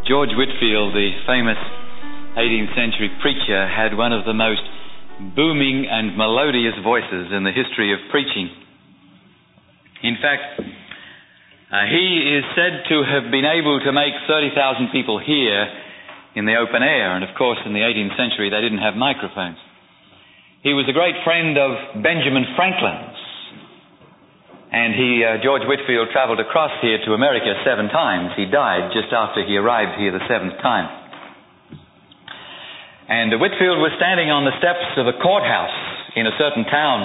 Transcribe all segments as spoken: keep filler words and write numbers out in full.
George Whitefield, the famous eighteenth century preacher, had one of the most booming and melodious voices in the history of preaching. In fact, uh, he is said to have been able to make thirty thousand people hear in the open air, and of course in the eighteenth century they didn't have microphones. He was a great friend of Benjamin Franklin's, and he, uh, George Whitefield, travelled across here to America seven times. He died just after he arrived here the seventh time. And uh, Whitefield was standing on the steps of a courthouse in a certain town,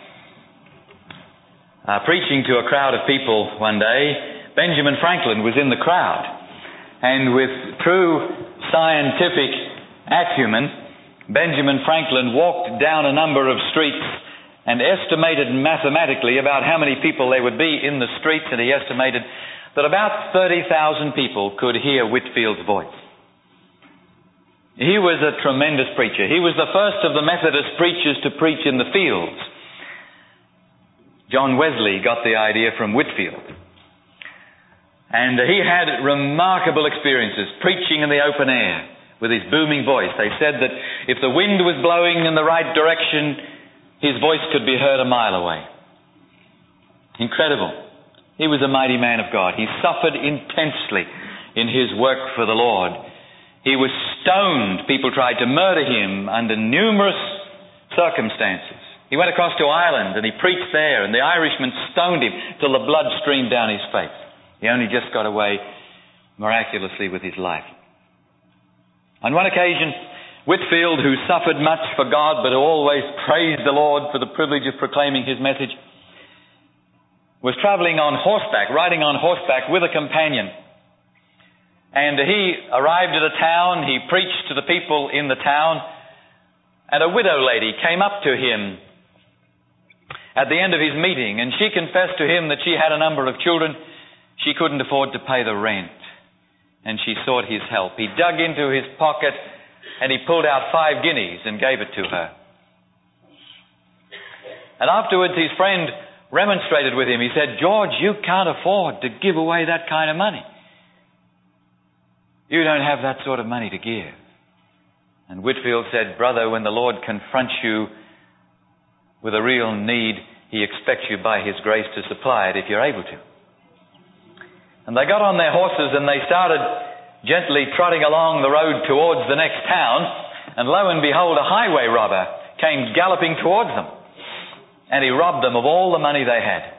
uh, preaching to a crowd of people one day. Benjamin Franklin was in the crowd, and with true scientific acumen, Benjamin Franklin walked down a number of streets and estimated mathematically about how many people there would be in the streets, and he estimated that about thirty thousand people could hear Whitefield's voice. He was a tremendous preacher. He was the first of the Methodist preachers to preach in the fields. John Wesley got the idea from Whitefield. And he had remarkable experiences preaching in the open air with his booming voice. They said that if the wind was blowing in the right direction, his voice could be heard a mile away. Incredible. He was a mighty man of God. He suffered intensely in his work for the Lord. He was stoned. People tried to murder him under numerous circumstances. He went across to Ireland and he preached there, and the Irishmen stoned him till the blood streamed down his face. He only just got away miraculously with his life. On one occasion, Whitefield, who suffered much for God but who always praised the Lord for the privilege of proclaiming his message, was travelling on horseback, riding on horseback with a companion. And he arrived at a town, he preached to the people in the town, and a widow lady came up to him at the end of his meeting, and she confessed to him that she had a number of children. She couldn't afford to pay the rent, and she sought his help. He dug into his pocket and he pulled out five guineas and gave it to her. And afterwards his friend remonstrated with him. He said, "George, you can't afford to give away that kind of money. You don't have that sort of money to give." And Whitefield said, "Brother, when the Lord confronts you with a real need, He expects you by His grace to supply it if you're able to." And they got on their horses and they started gently trotting along the road towards the next town, and lo and behold, a highway robber came galloping towards them, and he robbed them of all the money they had.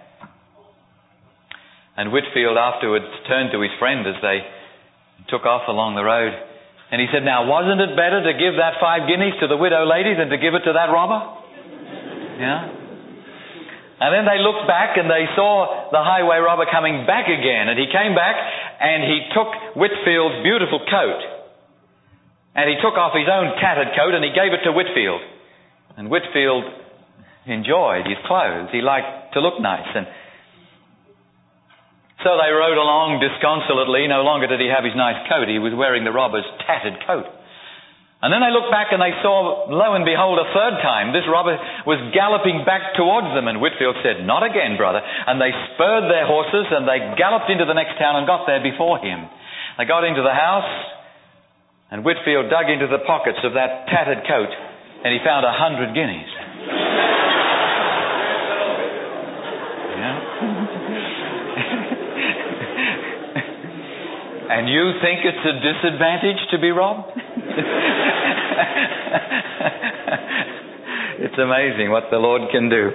And Whitefield afterwards turned to his friend as they took off along the road, and he said, "Now, wasn't it better to give that five guineas to the widow lady than to give it to that robber?" Yeah. And then they looked back and they saw the highway robber coming back again. And he came back and he took Whitefield's beautiful coat. And he took off his own tattered coat and he gave it to Whitefield. And Whitefield enjoyed his clothes. He liked to look nice. And so they rode along disconsolately. No longer did he have his nice coat. He was wearing the robber's tattered coat. And then they looked back and they saw, lo and behold, a third time, this robber was galloping back towards them. And Whitefield said, "Not again, brother." And they spurred their horses and they galloped into the next town and got there before him. They got into the house, and Whitefield dug into the pockets of that tattered coat and he found a hundred guineas. Yeah. And you think it's a disadvantage to be robbed? It's amazing what the Lord can do.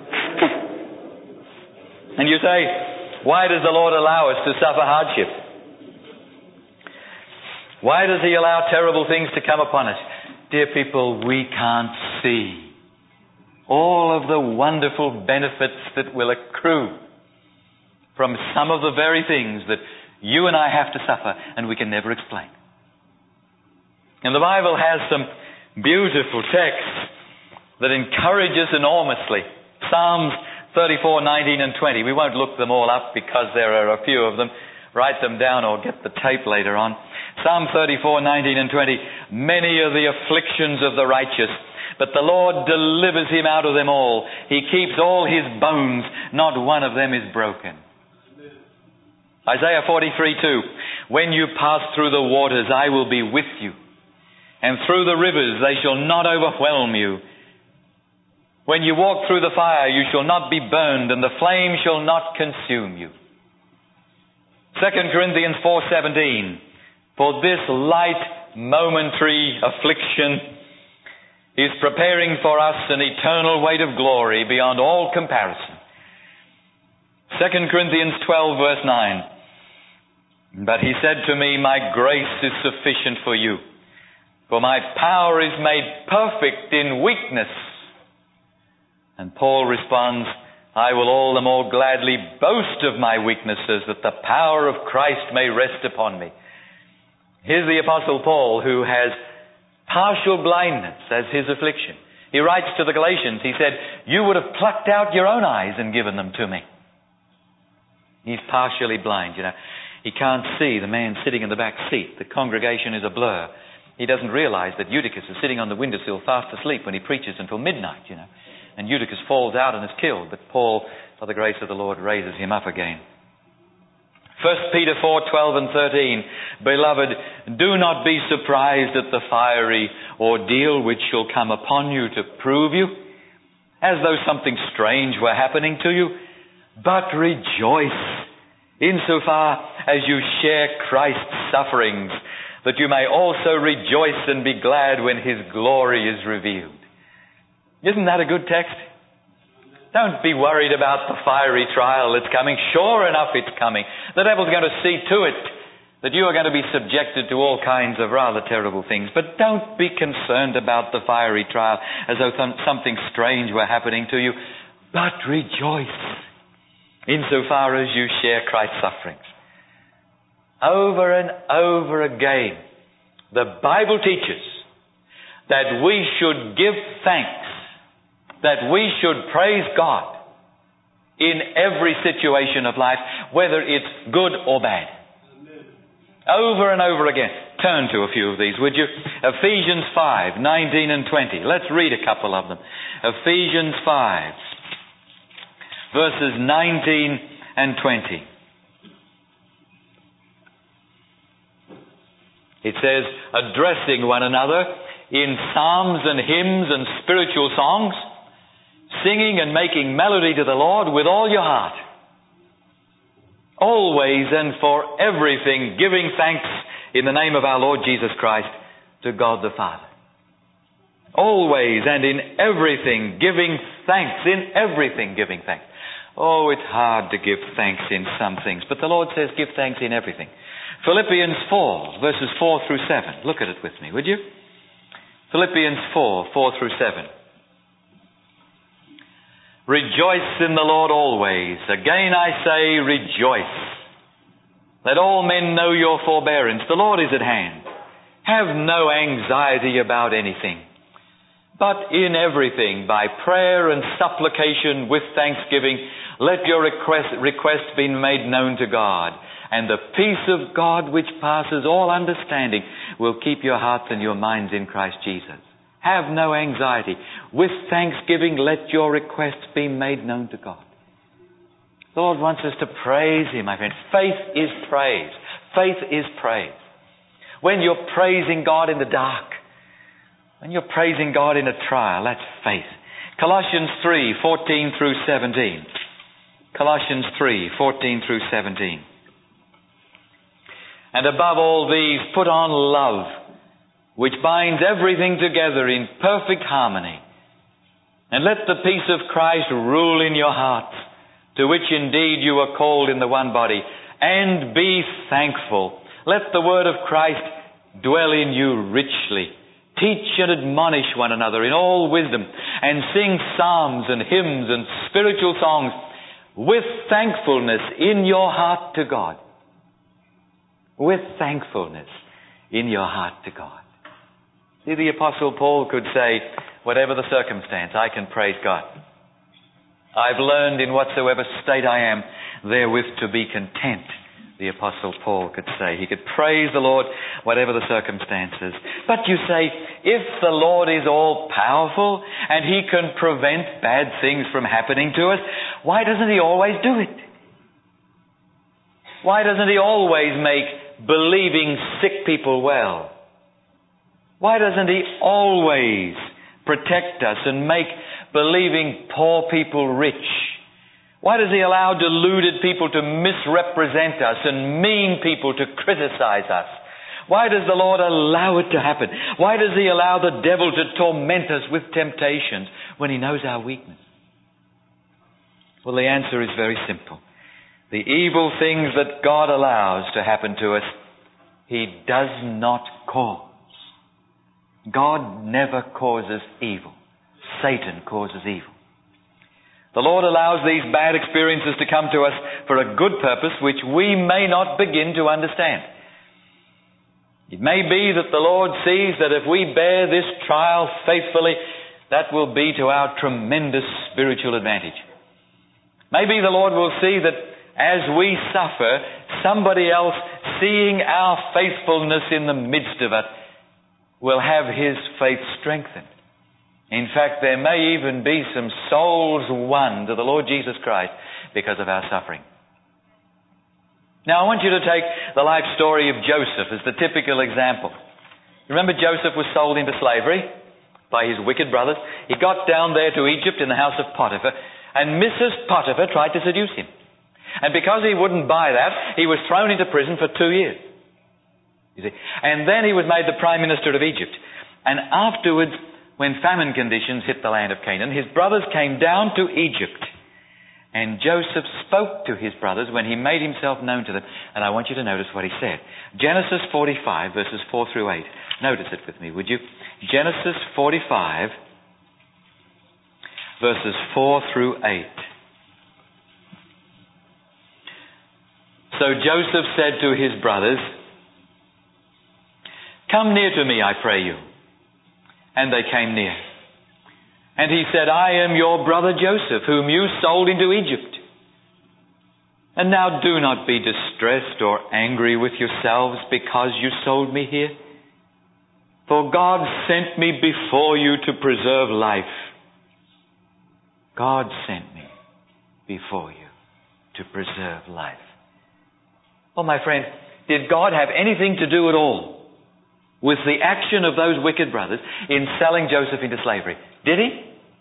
And you say, why does the Lord allow us to suffer hardship? Why does He allow terrible things to come upon us? Dear people, we can't see all of the wonderful benefits that will accrue from some of the very things that you and I have to suffer and we can never explain. And the Bible has some beautiful texts that encourage us enormously. Psalms thirty-four, nineteen and twenty. We won't look them all up because there are a few of them. Write them down or get the tape later on. Psalm thirty-four, nineteen and twenty. "Many are the afflictions of the righteous, but the Lord delivers him out of them all. He keeps all his bones, not one of them is broken." Isaiah forty-three, two. When you pass through the waters, I will be with you. And through the rivers, they shall not overwhelm you. When you walk through the fire, you shall not be burned, and the flame shall not consume you. Second Corinthians four seventeen. For this light momentary affliction is preparing for us an eternal weight of glory beyond all comparison. Second Corinthians twelve verse nine. But he said to me, my grace is sufficient for you, for my power is made perfect in weakness. And Paul responds, I will all the more gladly boast of my weaknesses, that the power of Christ may rest upon me. Here's the Apostle Paul, who has partial blindness as his affliction. He writes to the Galatians, he said, you would have plucked out your own eyes and given them to me. He's partially blind, you know. He can't see the man sitting in the back seat. The congregation is a blur. He doesn't realize that Eutychus is sitting on the windowsill fast asleep when he preaches until midnight, you know. And Eutychus falls out and is killed, but Paul, by the grace of the Lord, raises him up again. First Peter four twelve and thirteen. Beloved, do not be surprised at the fiery ordeal which shall come upon you to prove you, as though something strange were happening to you, but rejoice insofar as you share Christ's sufferings, that you may also rejoice and be glad when his glory is revealed. Isn't that a good text? Don't be worried about the fiery trial that's coming. Sure enough it's coming. The devil's going to see to it that you are going to be subjected to all kinds of rather terrible things. But don't be concerned about the fiery trial as though th- something strange were happening to you. But rejoice insofar as you share Christ's sufferings. Over and over again, the Bible teaches that we should give thanks, that we should praise God in every situation of life, whether it's good or bad. Amen. Over and over again. Turn to a few of these, would you? Ephesians five, nineteen and twenty. Let's read a couple of them. Ephesians five, verses nineteen and twenty. It says, addressing one another in psalms and hymns and spiritual songs, singing and making melody to the Lord with all your heart. Always and for everything giving thanks in the name of our Lord Jesus Christ to God the Father. Always and in everything giving thanks. In everything giving thanks. Oh, it's hard to give thanks in some things, but the Lord says give thanks in everything. Philippians four, verses four through seven. Look at it with me, would you? Philippians four, four through seven. Rejoice in the Lord always. Again I say, rejoice. Let all men know your forbearance. The Lord is at hand. Have no anxiety about anything, but in everything, by prayer and supplication with thanksgiving, let your request, request be made known to God. And the peace of God, which passes all understanding, will keep your hearts and your minds in Christ Jesus. Have no anxiety. With thanksgiving, let your requests be made known to God. The Lord wants us to praise Him, my friend. Faith is praise. Faith is praise. When you're praising God in the dark, when you're praising God in a trial, that's faith. Colossians three, fourteen through seventeen. Colossians three, fourteen through seventeen. And above all these, put on love, which binds everything together in perfect harmony. And let the peace of Christ rule in your hearts, to which indeed you are called in the one body. And be thankful. Let the word of Christ dwell in you richly. Teach and admonish one another in all wisdom, and sing psalms and hymns and spiritual songs with thankfulness in your heart to God. With thankfulness in your heart to God. See, the Apostle Paul could say, whatever the circumstance, I can praise God. I've learned in whatsoever state I am, therewith to be content. The Apostle Paul could say. He could praise the Lord, whatever the circumstances. But you say, if the Lord is all powerful and He can prevent bad things from happening to us, why doesn't He always do it? Why doesn't He always make believing sick people well? Why doesn't He always protect us and make believing poor people rich? Why does He allow deluded people to misrepresent us and mean people to criticize us? Why does the Lord allow it to happen? Why does He allow the devil to torment us with temptations when He knows our weakness? Well, the answer is very simple. The evil things that God allows to happen to us, He does not cause. God never causes evil. Satan causes evil. The Lord allows these bad experiences to come to us for a good purpose which we may not begin to understand. It may be that the Lord sees that if we bear this trial faithfully, that will be to our tremendous spiritual advantage. Maybe the Lord will see that as we suffer, somebody else seeing our faithfulness in the midst of it will have his faith strengthened. In fact, there may even be some souls won to the Lord Jesus Christ because of our suffering. Now, I want you to take the life story of Joseph as the typical example. Remember, Joseph was sold into slavery by his wicked brothers. He got down there to Egypt in the house of Potiphar, and Missus Potiphar tried to seduce him. And because he wouldn't buy that, he was thrown into prison for two years. You see? And then he was made the Prime Minister of Egypt. And afterwards, when famine conditions hit the land of Canaan, his brothers came down to Egypt. And Joseph spoke to his brothers when he made himself known to them. And I want you to notice what he said. Genesis forty-five, verses four through eight. Notice it with me, would you? Genesis forty-five, verses four through eight. So Joseph said to his brothers, "Come near to me, I pray you." And they came near. And he said, "I am your brother Joseph, whom you sold into Egypt. And now do not be distressed or angry with yourselves because you sold me here. For God sent me before you to preserve life." God sent me before you to preserve life. Well, my friend, did God have anything to do at all with the action of those wicked brothers in selling Joseph into slavery? Did he?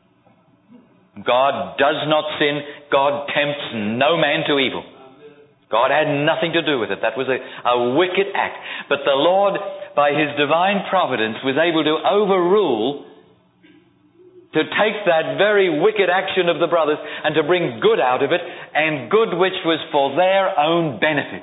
God does not sin. God tempts no man to evil. God had nothing to do with it. That was a, a wicked act. But the Lord, by His divine providence, was able to overrule, to take that very wicked action of the brothers and to bring good out of it, and good which was for their own benefit.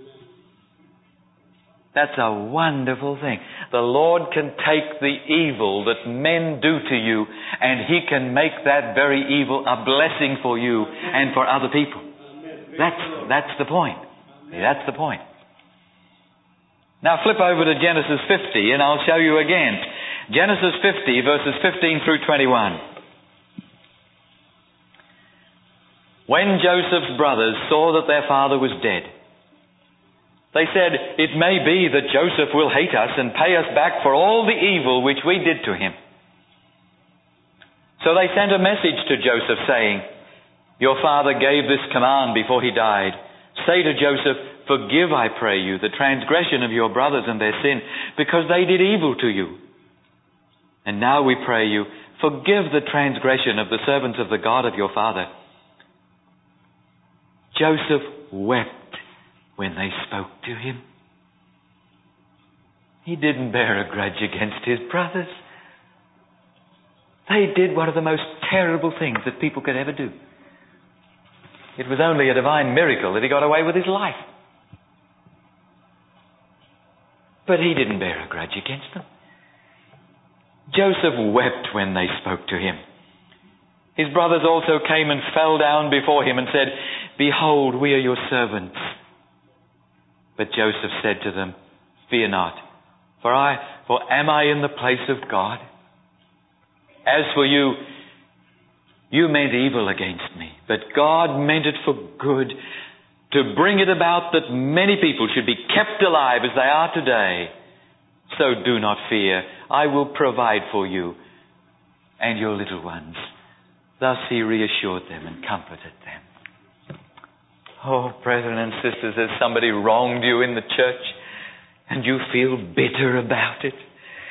That's a wonderful thing. The Lord can take the evil that men do to you, and He can make that very evil a blessing for you and for other people. That's, that's the point. That's the point. Now flip over to Genesis fifty, and I'll show you again. Genesis fifty, verses fifteen through twenty-one. When Joseph's brothers saw that their father was dead, they said, "It may be that Joseph will hate us and pay us back for all the evil which we did to him." So they sent a message to Joseph saying, "Your father gave this command before he died. Say to Joseph, forgive, I pray you, the transgression of your brothers and their sin, because they did evil to you. And now we pray you, forgive the transgression of the servants of the God of your father." Joseph wept when they spoke to him. He didn't bear a grudge against his brothers. They did one of the most terrible things that people could ever do. It was only a divine miracle that he got away with his life. But he didn't bear a grudge against them. Joseph wept when they spoke to him. His brothers also came and fell down before him and said, "Behold, we are your servants." But Joseph said to them, "Fear not, for I, for am I in the place of God? As for you, you meant evil against me, but God meant it for good, to bring it about that many people should be kept alive as they are today. So do not fear, I will provide for you and your little ones." Thus he reassured them and comforted them. Oh, brethren and sisters, has somebody wronged you in the church? and you feel bitter about it.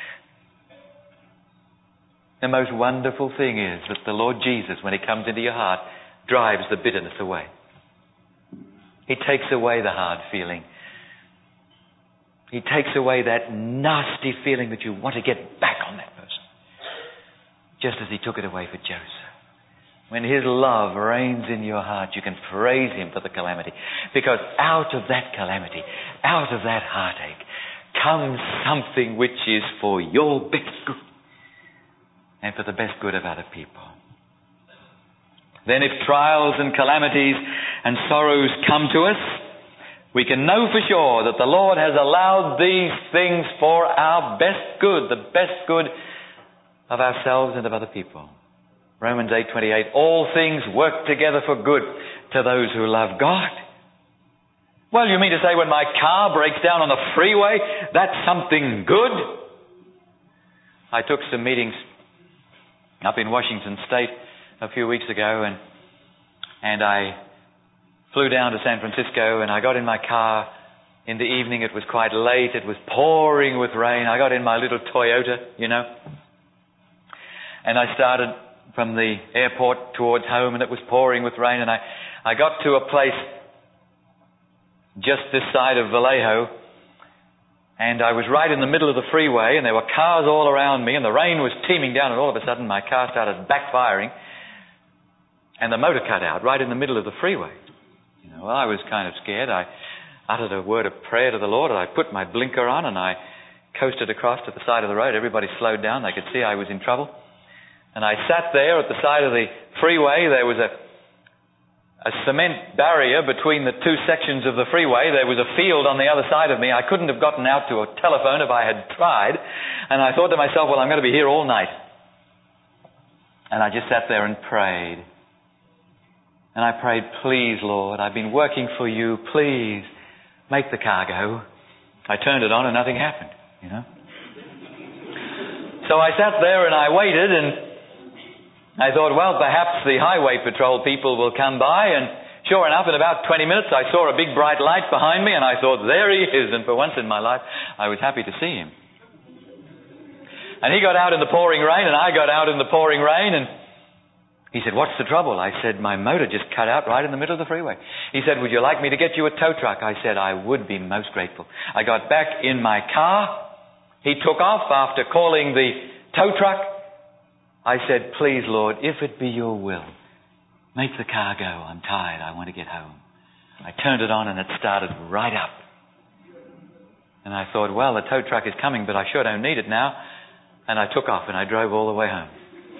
The most wonderful thing is that the Lord Jesus, when He comes into your heart, drives the bitterness away. He takes away the hard feeling. He takes away that nasty feeling that you want to get back on that person. Just as He took it away for Joseph. When His love reigns in your heart, you can praise Him for the calamity. Because out of that calamity, out of that heartache, comes something which is for your best good and for the best good of other people. Then if trials and calamities and sorrows come to us, we can know for sure that the Lord has allowed these things for our best good, the best good of ourselves and of other people. Romans eight twenty-eight, all things work together for good to those who love God. Well, you mean to say when my car breaks down on the freeway, that's something good? I took some meetings up in Washington State a few weeks ago, and and I flew down to San Francisco, and I got in my car in the evening. It was quite late. It was pouring with rain. I got in my little Toyota, you know, and I started from the airport towards home, and it was pouring with rain, and I, I got to a place just this side of Vallejo, and I was right in the middle of the freeway, and there were cars all around me, and the rain was teeming down, and all of a sudden my car started backfiring, and the motor cut out right in the middle of the freeway. You know, well, I was kind of scared. I uttered a word of prayer to the Lord, and I put my blinker on, and I coasted across to the side of the road. Everybody slowed down. They could see I was in trouble. And I sat there at the side of the freeway. There was a a cement barrier between the two sections of the freeway. There was a field on the other side of me. I couldn't have gotten out to a telephone if I had tried. And I thought to myself, well, I'm going to be here all night. And I just sat there and prayed. And I prayed, please, Lord, I've been working for you. Please make the car go. I turned it on and nothing happened, you know. So I sat there and I waited, and I thought, well, perhaps the highway patrol people will come by, and sure enough, in about twenty minutes, I saw a big bright light behind me, and I thought, there he is, and for once in my life, I was happy to see him. And he got out in the pouring rain, and I got out in the pouring rain, and he said, what's the trouble? I said, my motor just cut out right in the middle of the freeway. He said, would you like me to get you a tow truck? I said, I would be most grateful. I got back in my car. He took off after calling the tow truck. I said, please, Lord, if it be your will, make the car go. I'm tired. I want to get home. I turned it on and it started right up. And I thought, well, the tow truck is coming, but I sure don't need it now. And I took off and I drove all the way home.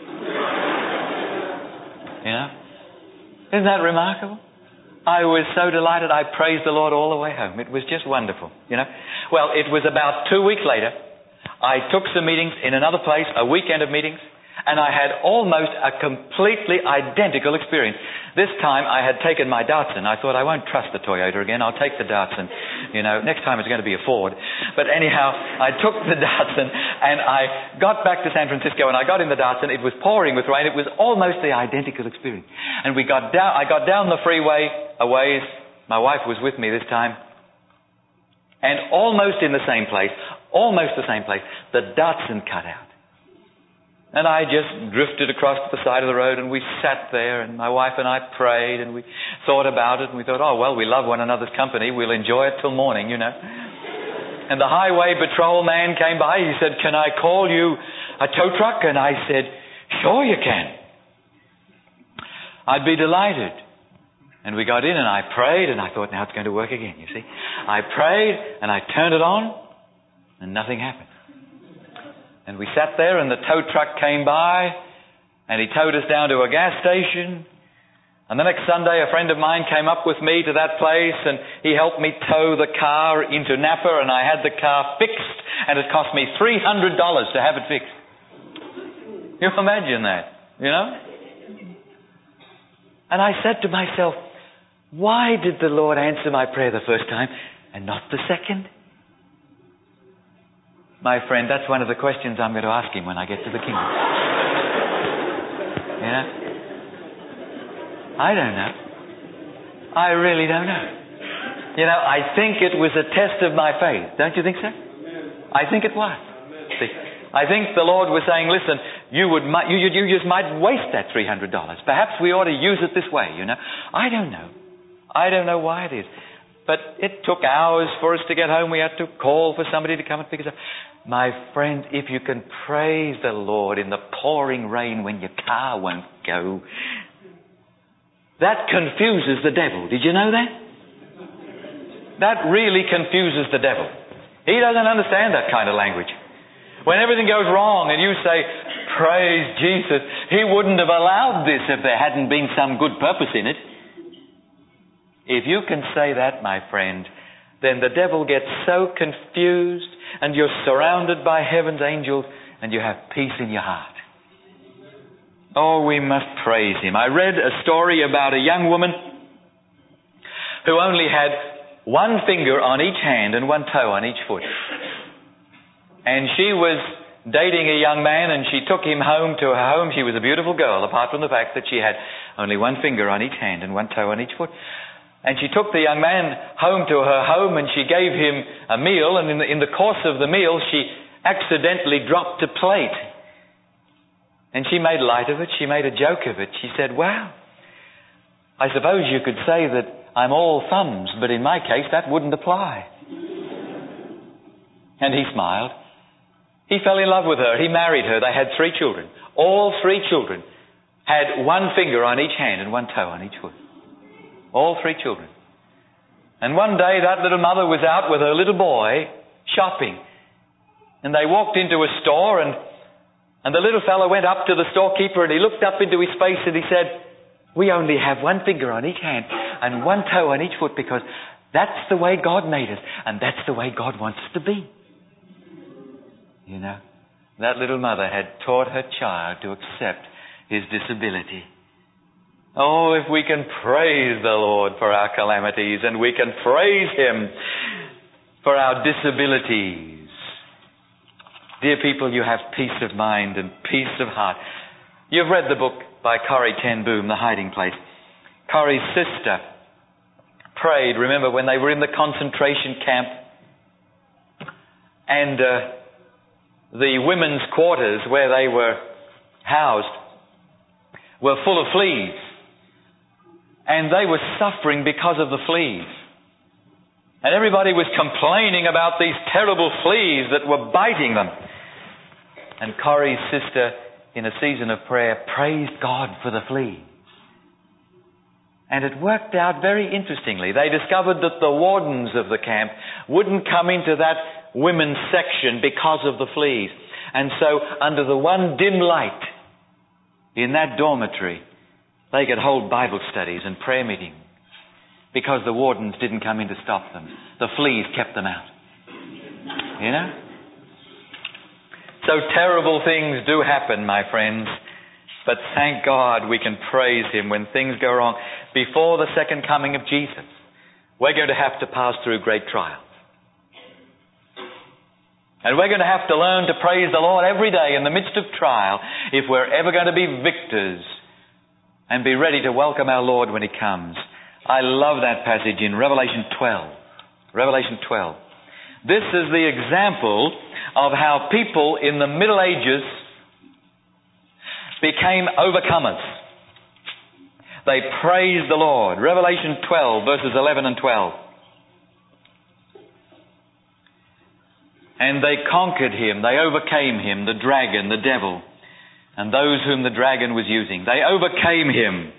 You know? Isn't that remarkable? I was so delighted. I praised the Lord all the way home. It was just wonderful, you know? Well, it was about two weeks later. I took some meetings in another place, a weekend of meetings. And I had almost a completely identical experience. This time I had taken my Datsun. I thought, I won't trust the Toyota again. I'll take the Datsun. You know, next time it's going to be a Ford. But anyhow, I took the Datsun and I got back to San Francisco, and I got in the Datsun. It was pouring with rain. It was almost the identical experience. And we got down, I got down the freeway a ways. My wife was with me this time. And almost in the same place, almost the same place, the Datsun cut out. And I just drifted across to the side of the road, and we sat there, and my wife and I prayed, and we thought about it, and we thought, oh, well, we love one another's company. We'll enjoy it till morning, you know. And the highway patrol man came by. He said, can I call you a tow truck? And I said, sure you can. I'd be delighted. And we got in, and I prayed, and I thought, now it's going to work again, you see. I prayed, and I turned it on, and nothing happened. And we sat there, and the tow truck came by, and he towed us down to a gas station. And the next Sunday, a friend of mine came up with me to that place, and he helped me tow the car into Napa, and I had the car fixed, and it cost me three hundred dollars to have it fixed. You imagine that, you know? And I said to myself, why did the Lord answer my prayer the first time and not the second? My friend, that's one of the questions I'm going to ask him when I get to the kingdom. You know? I don't know. I really don't know. You know, I think it was a test of my faith. Don't you think so? I think it was. See, I think the Lord was saying, listen, you would you, you, you just might waste that three hundred dollars. Perhaps we ought to use it this way, you know. I don't know. I don't know why it is. But it took hours for us to get home. We had to call for somebody to come and pick us up. My friend, if you can praise the Lord in the pouring rain when your car won't go, that confuses the devil. Did you know that? That really confuses the devil. He doesn't understand that kind of language. When everything goes wrong and you say, praise Jesus, He wouldn't have allowed this if there hadn't been some good purpose in it. If you can say that, my friend, then the devil gets so confused and you're surrounded by heaven's angels and you have peace in your heart. Oh, we must praise Him. I read a story about a young woman who only had one finger on each hand and one toe on each foot. And she was dating a young man and she took him home to her home. She was a beautiful girl, apart from the fact that she had only one finger on each hand and one toe on each foot. And she took the young man home to her home and she gave him a meal, and in the, in the course of the meal she accidentally dropped a plate. And she made light of it, she made a joke of it. She said, well, I suppose you could say that I'm all thumbs, but in my case that wouldn't apply. And he smiled. He fell in love with her. He married her. They had three children. All three children had one finger on each hand and one toe on each foot. All three children. And one day that little mother was out with her little boy shopping. And they walked into a store and, and the little fellow went up to the storekeeper and he looked up into his face and he said, we only have one finger on each hand and one toe on each foot because that's the way God made us and that's the way God wants us to be. You know, that little mother had taught her child to accept his disability. Oh, if we can praise the Lord for our calamities and we can praise Him for our disabilities. Dear people, you have peace of mind and peace of heart. You've read the book by Corrie ten Boom, The Hiding Place. Corrie's sister prayed, remember, when they were in the concentration camp and uh, the women's quarters where they were housed were full of fleas. And they were suffering because of the fleas. And everybody was complaining about these terrible fleas that were biting them. And Corrie's sister, in a season of prayer, praised God for the fleas. And it worked out very interestingly. They discovered that the wardens of the camp wouldn't come into that women's section because of the fleas. And so, under the one dim light in that dormitory, they could hold Bible studies and prayer meetings because the wardens didn't come in to stop them. The fleas kept them out. You know? So terrible things do happen, my friends. But thank God we can praise Him when things go wrong. Before the second coming of Jesus, we're going to have to pass through great trials. And we're going to have to learn to praise the Lord every day in the midst of trial if we're ever going to be victors and be ready to welcome our Lord when He comes. I love that passage in Revelation twelve. Revelation twelve. This is the example of how people in the Middle Ages became overcomers. They praised the Lord. Revelation twelve, verses eleven and twelve. And they conquered him, they overcame him, the dragon, the devil, and those whom the dragon was using. They overcame him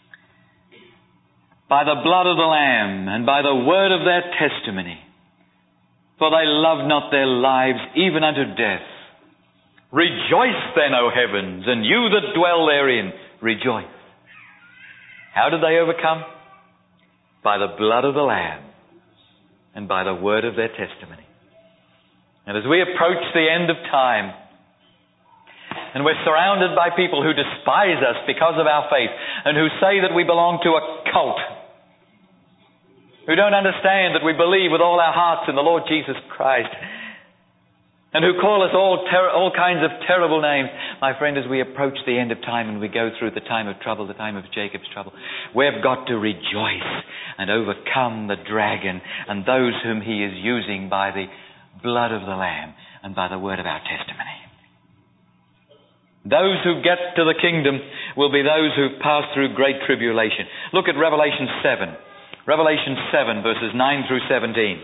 by the blood of the Lamb and by the word of their testimony. For they loved not their lives even unto death. Rejoice then, O heavens, and you that dwell therein, rejoice. How did they overcome? By the blood of the Lamb and by the word of their testimony. And as we approach the end of time, and we're surrounded by people who despise us because of our faith, and who say that we belong to a cult, who don't understand that we believe with all our hearts in the Lord Jesus Christ, and who call us all ter- all kinds of terrible names. My friend, as we approach the end of time and we go through the time of trouble, the time of Jacob's trouble, we've got to rejoice and overcome the dragon and those whom he is using by the blood of the Lamb and by the word of our testimony. Those who get to the kingdom will be those who pass through great tribulation. Look at Revelation seven. Revelation seven, verses nine through seventeen.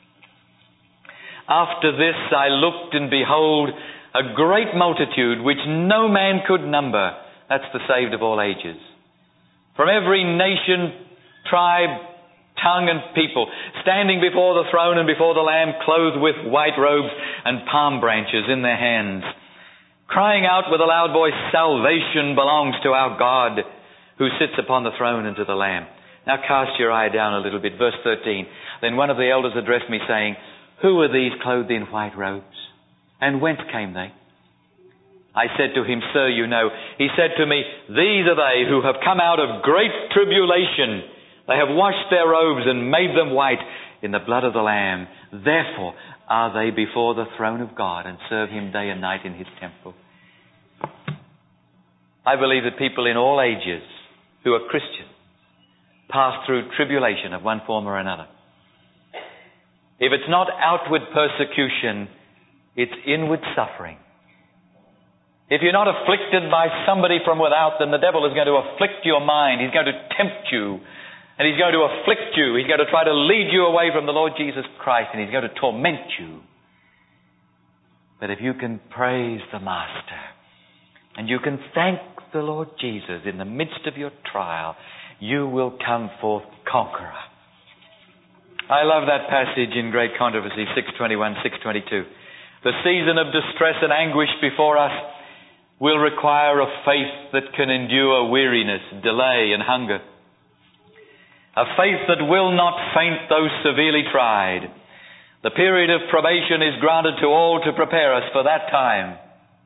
After this I looked, and behold, a great multitude which no man could number. That's the saved of all ages. From every nation, tribe, tongue and people, standing before the throne and before the Lamb, clothed with white robes and palm branches in their hands, crying out with a loud voice, "Salvation belongs to our God, who sits upon the throne, and to the Lamb." Now cast your eye down a little bit. Verse thirteen. Then one of the elders addressed me, saying, "Who are these clothed in white robes? And whence came they?" I said to him, "Sir, you know." He said to me, "These are they who have come out of great tribulation. They have washed their robes and made them white in the blood of the Lamb. Therefore are they before the throne of God, and serve him day and night in his temple." I believe that people in all ages who are Christians pass through tribulation of one form or another. If it's not outward persecution, it's inward suffering. If you're not afflicted by somebody from without, then the devil is going to afflict your mind. He's going to tempt you. And he's going to afflict you. He's going to try to lead you away from the Lord Jesus Christ. And he's going to torment you. But if you can praise the Master, and you can thank the Lord Jesus in the midst of your trial, you will come forth conqueror. I love that passage in Great Controversy, six twenty-one, six twenty-two. The season of distress and anguish before us will require a faith that can endure weariness, delay, and hunger. A faith that will not faint though severely tried. The period of probation is granted to all to prepare us for that time.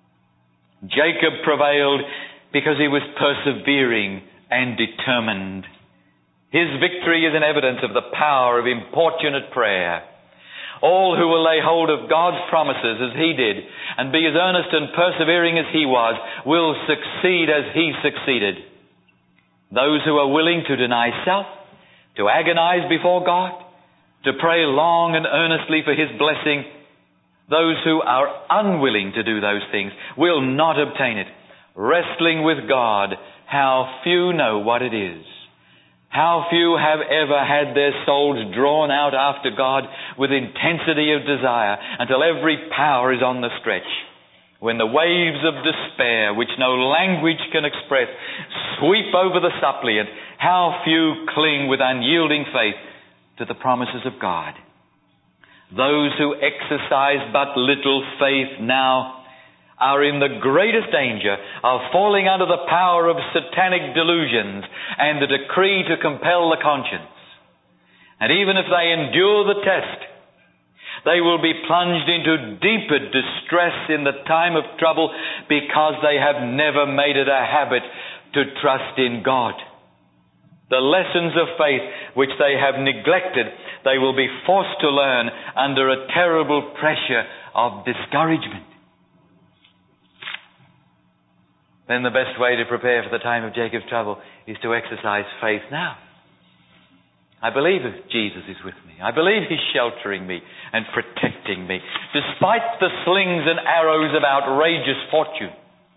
Jacob prevailed because he was persevering and determined. His victory is an evidence of the power of importunate prayer. All who will lay hold of God's promises as he did and be as earnest and persevering as he was will succeed as he succeeded. Those who are willing to deny self, to agonize before God, to pray long and earnestly for his blessing, those who are unwilling to do those things will not obtain it. Wrestling with God, how few know what it is. How few have ever had their souls drawn out after God with intensity of desire until every power is on the stretch. When the waves of despair, which no language can express, sweep over the suppliant, how few cling with unyielding faith to the promises of God. Those who exercise but little faith now are in the greatest danger of falling under the power of satanic delusions and the decree to compel the conscience. And even if they endure the test, they will be plunged into deeper distress in the time of trouble because they have never made it a habit to trust in God. The lessons of faith which they have neglected, they will be forced to learn under a terrible pressure of discouragement. Then the best way to prepare for the time of Jacob's trouble is to exercise faith now. I believe Jesus is with me. I believe he's sheltering me and protecting me, despite the slings and arrows of outrageous fortune.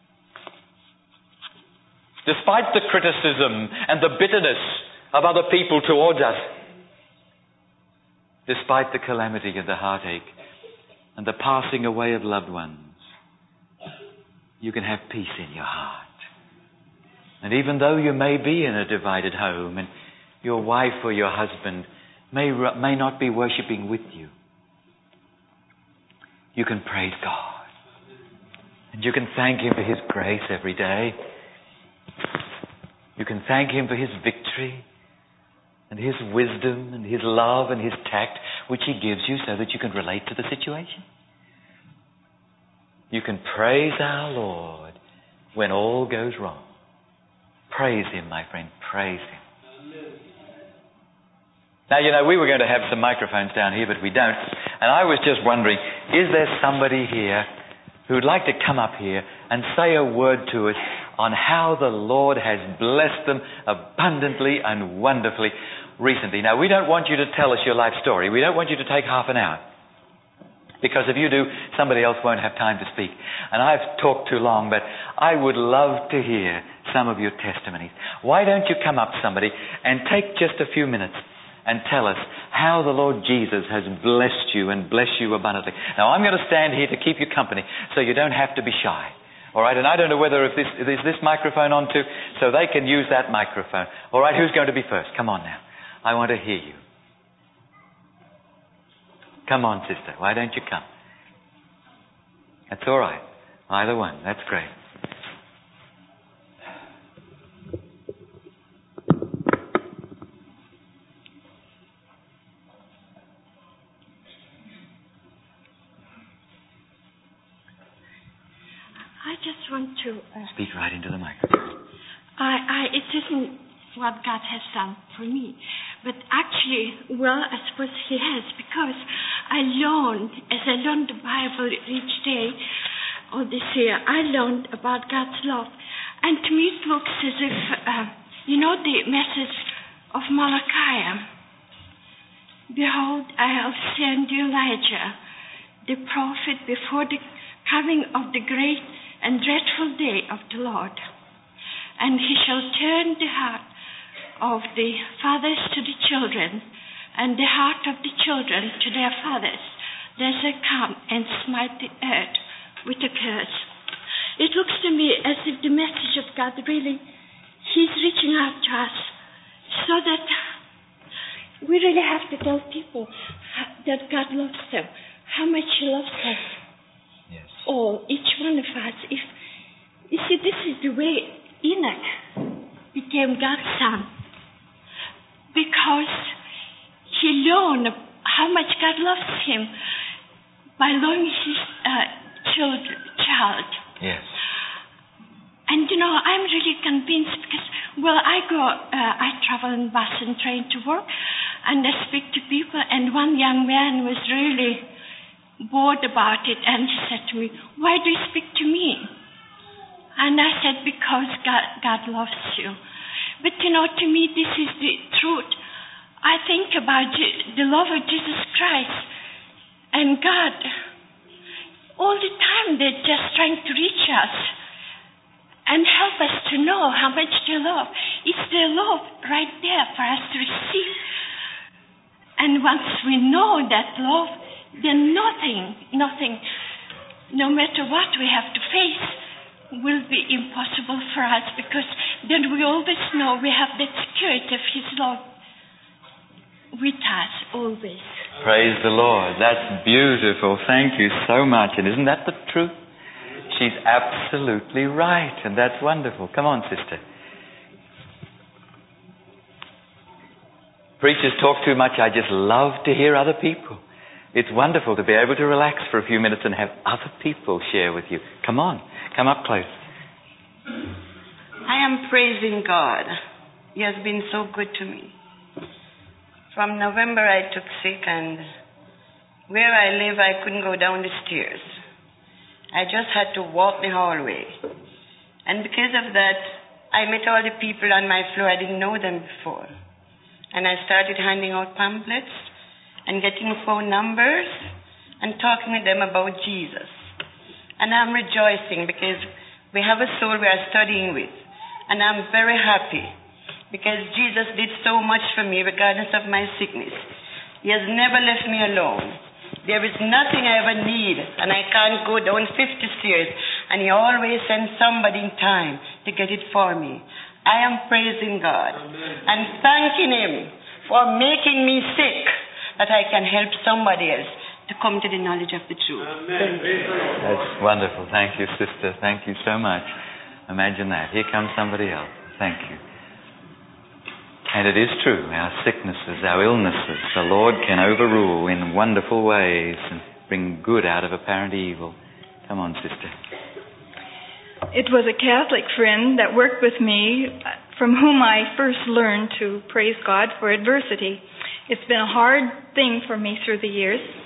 Despite the criticism and the bitterness of other people towards us. Despite the calamity and the heartache and the passing away of loved ones. You can have peace in your heart. And even though you may be in a divided home and your wife or your husband may, may not be worshipping with you, you can praise God. And you can thank him for his grace every day. You can thank him for his victory and his wisdom and his love and his tact, which he gives you so that you can relate to the situation. You can praise our Lord when all goes wrong. Praise him, my friend. Praise him. Now, you know, we were going to have some microphones down here, but we don't. And I was just wondering Is there somebody here who would like to come up here and say a word to us on how the Lord has blessed them abundantly and wonderfully recently? Now, we don't want you to tell us your life story. We don't want you to take half an hour. Because if you do, somebody else won't have time to speak. And I've talked too long, but I would love to hear some of your testimonies. Why don't you come up, somebody, and take just a few minutes and tell us how the Lord Jesus has blessed you and blessed you abundantly. Now, I'm going to stand here to keep you company, so you don't have to be shy. All right, and I don't know whether if this is this microphone on too, so they can use that microphone. All right, who's going to be first? Come on now. I want to hear you. Come on, sister. Why don't you come? That's all right. Either one. That's great. I just want to... Uh, Speak right into the microphone. I, I, it isn't what God has done for me. But actually, well, I suppose He has, because I learned, as I learned the Bible each day, all this year, I learned about God's love. And to me it looks as if, uh, you know the message of Malachi. Behold, I'll send you Elijah, the prophet, before the coming of the great and dreadful day of the Lord. And he shall turn the heart of the fathers to the children, and the heart of the children to their fathers, lest they come and smite the earth with a curse. It looks to me as if the message of God really, He's reaching out to us, so that we really have to tell people that God loves them, how much He loves us. Yes. All, each one of us. If you see, this is the way Enoch became God's son, because he learned how much God loves him by loving his uh, child, child. Yes. And you know, I'm really convinced because, well, I go, uh, I travel in bus and train to work, and I speak to people, and one young man was really bored about it, and he said to me, "Why do you speak to me?" And I said, "Because God, God loves you." But you know, to me, this is the truth. I think about the love of Jesus Christ, and God, all the time they're just trying to reach us and help us to know how much they love. It's their love right there for us to receive. And once we know that love, then nothing, nothing, no matter what we have to face, will be impossible for us, because then we always know we have that security of His love with us always. Praise the Lord. That's beautiful. Thank you so much. And isn't that the truth? She's absolutely right, and that's wonderful. Come on, sister. Preachers talk too much. I just love to hear other people. It's wonderful to be able to relax for a few minutes and have other people share with you. Come on, come up close. I am praising God. He has been so good to me. From November I took sick, and where I live I couldn't go down the stairs. I just had to walk the hallway. And because of that, I met all the people on my floor. I didn't know them before. And I started handing out pamphlets and getting phone numbers and talking with them about Jesus. And I'm rejoicing because we have a soul we are studying with. And I'm very happy because Jesus did so much for me regardless of my sickness. He has never left me alone. There is nothing I ever need, and I can't go down fifty stairs, and He always sends somebody in time to get it for me. I am praising God and thanking Him for making me sick, that I can help somebody else to come to the knowledge of the truth. Thank you. That's wonderful. Thank you, sister. Thank you so much. Imagine that. Here comes somebody else. Thank you. And it is true, our sicknesses, our illnesses, the Lord can overrule in wonderful ways and bring good out of apparent evil. Come on, sister. It was a Catholic friend that worked with me from whom I first learned to praise God for adversity. It's been a hard thing for me through the years,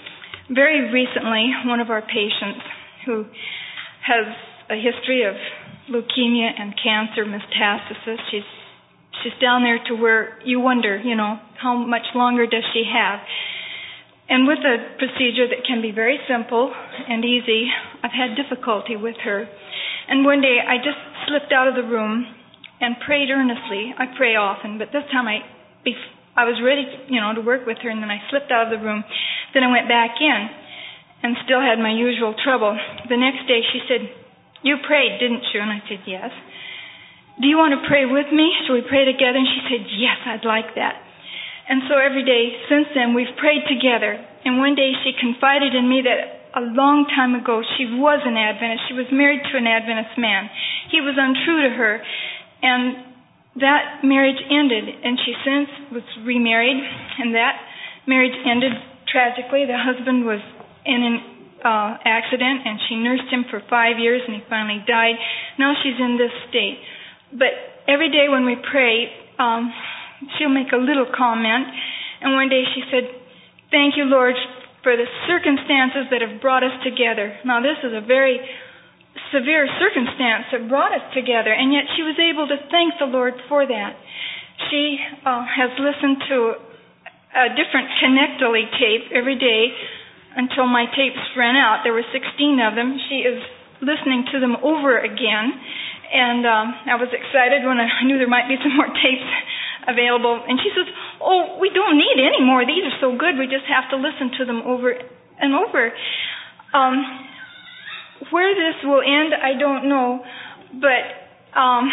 very recently, one of our patients who has a history of leukemia and cancer metastasis, she's she's down there to where you wonder, you know, how much longer does she have? And with a procedure that can be very simple and easy, I've had difficulty with her. And one day I just slipped out of the room and prayed earnestly. I pray often, but this time I I was ready, you know, to work with her, and then I slipped out of the room. Then I went back in and still had my usual trouble. The next day she said, "You prayed, didn't you?" And I said, "Yes." "Do you want to pray with me? So we pray together." And she said, "Yes, I'd like that." And so every day since then, we've prayed together. And one day she confided in me that a long time ago she was an Adventist. She was married to an Adventist man. He was untrue to her. And that marriage ended. And she since was remarried. And that marriage ended tragically. The husband was in an uh, accident, and she nursed him for five years, and he finally died. Now she's in this state. But every day when we pray, um, she'll make a little comment. And one day she said, "Thank you, Lord, for the circumstances that have brought us together." Now this is a very severe circumstance that brought us together, and yet she was able to thank the Lord for that. She uh, has listened to a different Connectily tape every day until my tapes ran out. There were sixteen of them. She is listening to them over again. And um, I was excited when I knew there might be some more tapes available. And she says, "Oh, we don't need any more. These are so good. We just have to listen to them over and over." Um, where this will end, I don't know. But um,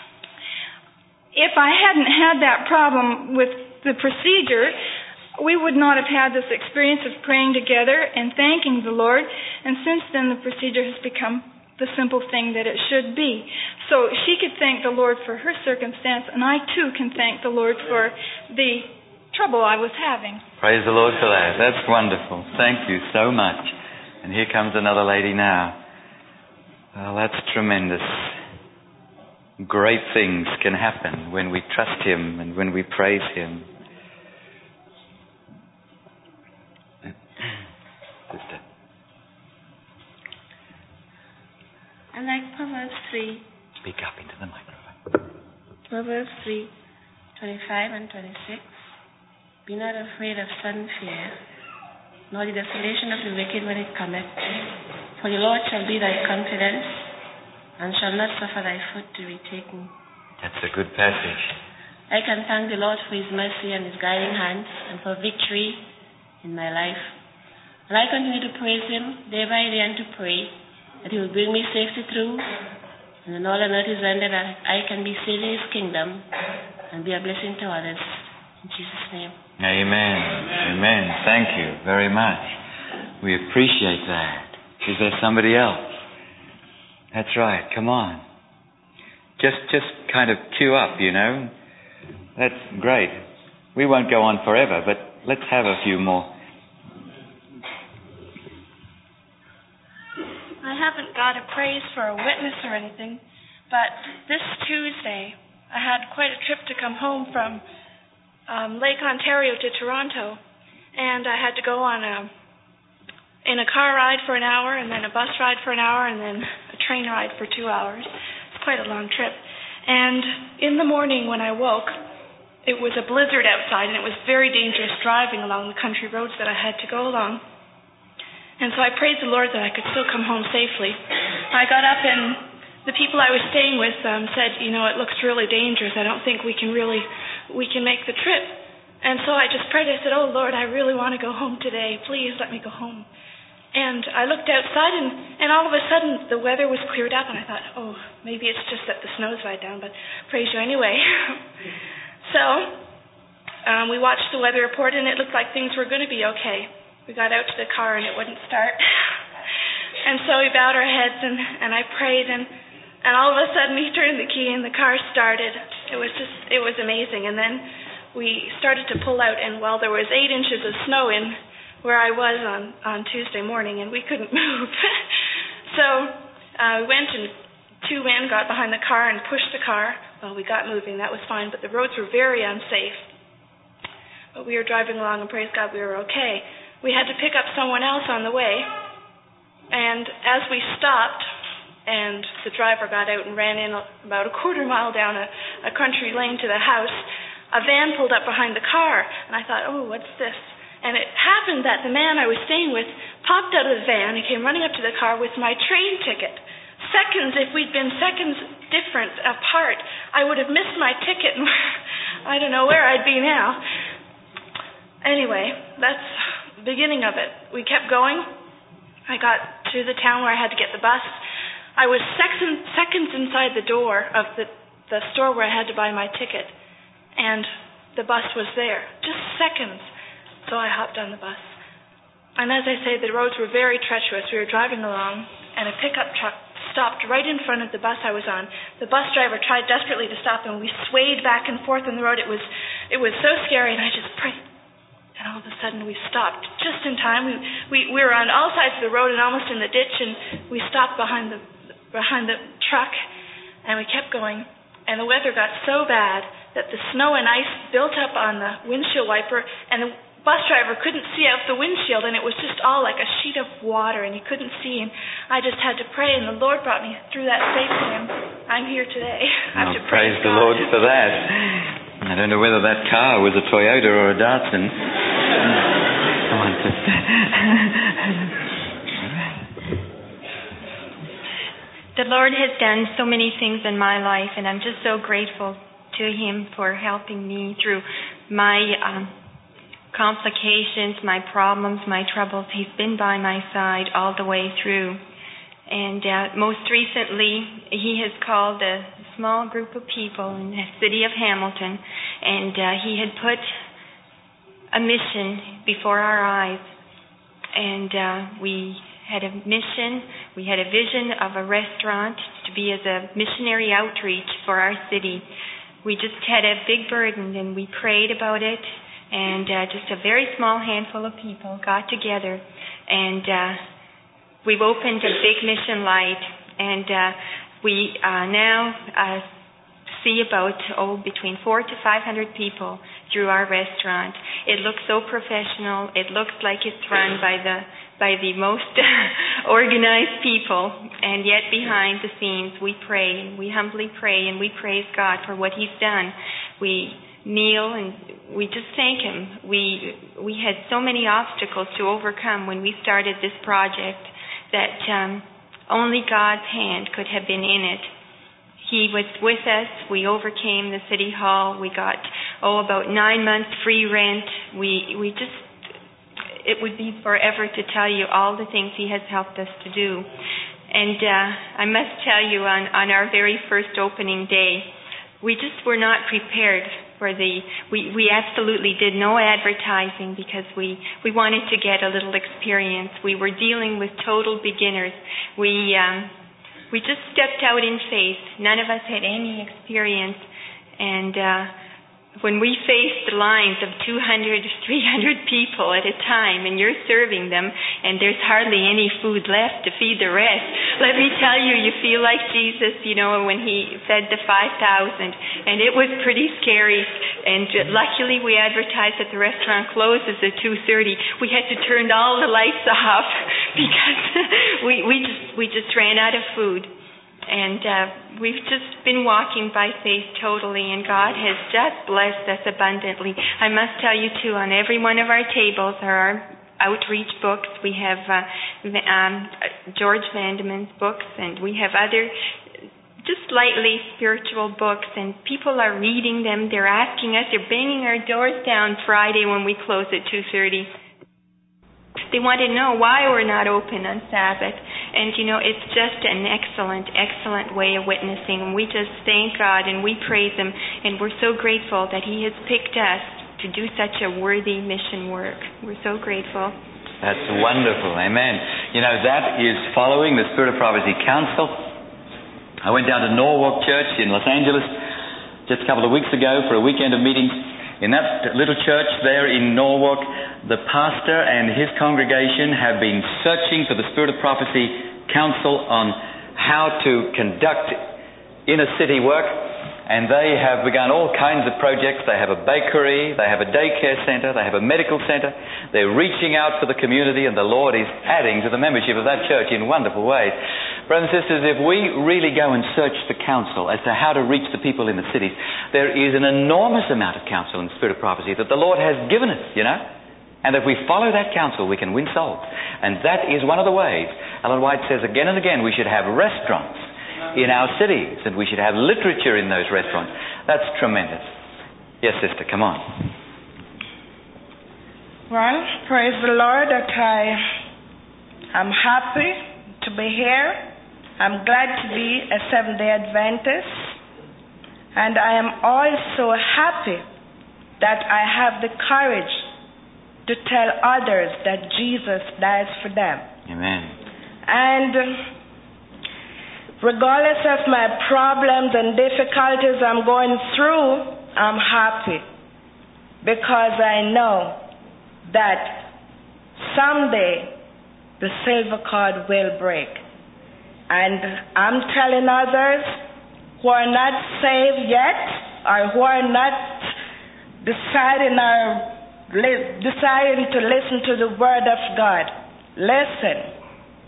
if I hadn't had that problem with the procedure, we would not have had this experience of praying together and thanking the Lord. And since then, the procedure has become the simple thing that it should be. So she could thank the Lord for her circumstance, and I too can thank the Lord for the trouble I was having. Praise the Lord for that. That's wonderful. Thank you so much. And here comes another lady now. Well, that's tremendous. Great things can happen when we trust Him and when we praise Him. Sister. I like Proverbs three. Speak up into the microphone. Proverbs three, twenty-five and twenty-six. Be not afraid of sudden fear, nor the desolation of the wicked when it cometh. For the Lord shall be thy confidence, and shall not suffer thy foot to be taken. That's a good passage. I can thank the Lord for His mercy and His guiding hands, and for victory in my life. And I continue to praise Him day by day and to pray that He will bring me safely through, and then all on earth is rendered that I can be saved in His kingdom and be a blessing to others. In Jesus' name. Amen. Amen. Thank you very much. We appreciate that. Is there somebody else? That's right. Come on. Just, just kind of queue up, you know. That's great. We won't go on forever, but let's have a few more. I haven't got a praise for a witness or anything, but this Tuesday I had quite a trip to come home from um, Lake Ontario to Toronto, and I had to go on a in a car ride for an hour, and then a bus ride for an hour, and then a train ride for two hours. It's quite a long trip. And in the morning when I woke, it was a blizzard outside, and it was very dangerous driving along the country roads that I had to go along. And so I praised the Lord that I could still come home safely. I got up, and the people I was staying with um, said, you know, it looks really dangerous. I don't think we can really, we can make the trip. And so I just prayed. I said, oh, Lord, I really want to go home today. Please let me go home. And I looked outside, and, and all of a sudden the weather was cleared up, and I thought, oh, maybe it's just that the snow's died down, but praise you anyway. So um, we watched the weather report, and it looked like things were going to be okay. We got out to the car, and it wouldn't start. And so we bowed our heads, and, and I prayed, and, and all of a sudden he turned the key, and the car started. It was just, it was amazing. And then we started to pull out, and while there was eight inches of snow in where I was on, on Tuesday morning, and we couldn't move. So uh, we went, and two men got behind the car and pushed the car. Well, we got moving. That was fine, but the roads were very unsafe. But we were driving along, and praise God, we were okay. we had to pick up someone else on the way. And as we stopped, and the driver got out and ran in about a quarter mile down a, a country lane to the house, a van pulled up behind the car, and I thought, oh, what's this? And it happened that the man I was staying with popped out of the van. He came running up to the car with my train ticket. Seconds, if we'd been seconds different apart, I would have missed my ticket, and I don't know where I'd be now. Anyway, that's the beginning of it. We kept going. I got to the town where I had to get the bus. I was seconds, seconds inside the door of the, the store where I had to buy my ticket, and the bus was there. Just seconds. So I hopped on the bus. And as I say, the roads were very treacherous. We were driving along, and a pickup truck stopped right in front of the bus I was on. The bus driver tried desperately to stop, and we swayed back and forth on the road. It was, it was so scary, and I just prayed. And all of a sudden we stopped just in time. We, we, we were on all sides of the road and almost in the ditch, and we stopped behind the, behind the truck, and we kept going. And the weather got so bad that the snow and ice built up on the windshield wiper, and the bus driver couldn't see out the windshield, and it was just all like a sheet of water, and he couldn't see, and I just had to pray, and the Lord brought me through that safely, and I'm here today. I have oh, to praise, praise the God. Lord for that. I don't know whether that car was a Toyota or a Datsun. Come on, sister. The Lord has done so many things in my life, and I'm just so grateful to Him for helping me through my um, complications, my problems, my troubles. He's been by my side all the way through. And uh, most recently, He has called a small group of people in the city of Hamilton, and uh, He had put a mission before our eyes. And uh, we had a mission, we had a vision of a restaurant to be as a missionary outreach for our city. We just had a big burden, and we prayed about it, and uh, just a very small handful of people got together, and uh, we've opened a big mission light, and uh, we uh, now uh, see about, oh, between four to five hundred people through our restaurant. It looks so professional. It looks like it's run by the by the most organized people, and yet behind the scenes we pray, and we humbly pray, and we praise God for what He's done. We kneel and we just thank Him. We we had so many obstacles to overcome when we started this project that um, only God's hand could have been in it. He was with us. We overcame the city hall. We got, oh, about nine months free rent. We we just, it would be forever to tell you all the things He has helped us to do. And uh, I must tell you, on, on our very first opening day, we just were not prepared for the, we, we absolutely did no advertising because we, we wanted to get a little experience. We were dealing with total beginners. We... Um, We just stepped out in faith. None of us had any experience. And uh, when we faced the lines of two hundred, three hundred people at a time, and you're serving them, and there's hardly any food left to feed the rest, let me tell you, you feel like Jesus, you know, when He fed the five thousand. And it was pretty scary. And luckily we advertised that the restaurant closes at two thirty. We had to turn all the lights off because we, we just we just ran out of food. And uh, we've just been walking by faith totally, and God has just blessed us abundantly. I must tell you, too, on every one of our tables are our outreach books. We have uh, um, George Vandeman's books, and we have other just lightly spiritual books, and people are reading them. They're asking us, they're banging our doors down Friday when we close at two thirty. They want to know why we're not open on Sabbath. And, you know, it's just an excellent, excellent way of witnessing. And we just thank God and we praise Him. And we're so grateful that He has picked us to do such a worthy mission work. We're so grateful. That's wonderful. Amen. You know, that is following the Spirit of Prophecy Council. I went down to Norwalk Church in Los Angeles just a couple of weeks ago for a weekend of meetings. In that little church there in Norwalk, the pastor and his congregation have been searching for the Spirit of Prophecy Council on how to conduct inner city work. And they have begun all kinds of projects. They have a bakery, they have a daycare centre, they have a medical centre. They're reaching out for the community, and the Lord is adding to the membership of that church in wonderful ways. Brothers and sisters, if we really go and search the counsel as to how to reach the people in the cities, there is an enormous amount of counsel in the spirit of prophecy that the Lord has given us, you know. And if we follow that counsel, we can win souls. And that is one of the ways. Ellen White says again and again, we should have restaurants in our cities, and we should have literature in those restaurants. That's tremendous. Yes, sister, come on. Well, praise the Lord that I am happy to be here. I'm glad to be a Seventh-day Adventist. And I am also happy that I have the courage to tell others that Jesus dies for them. Amen. And regardless of my problems and difficulties I'm going through, I'm happy because I know that someday the silver cord will break. And I'm telling others who are not saved yet, or who are not deciding or li- deciding to listen to the word of God, listen.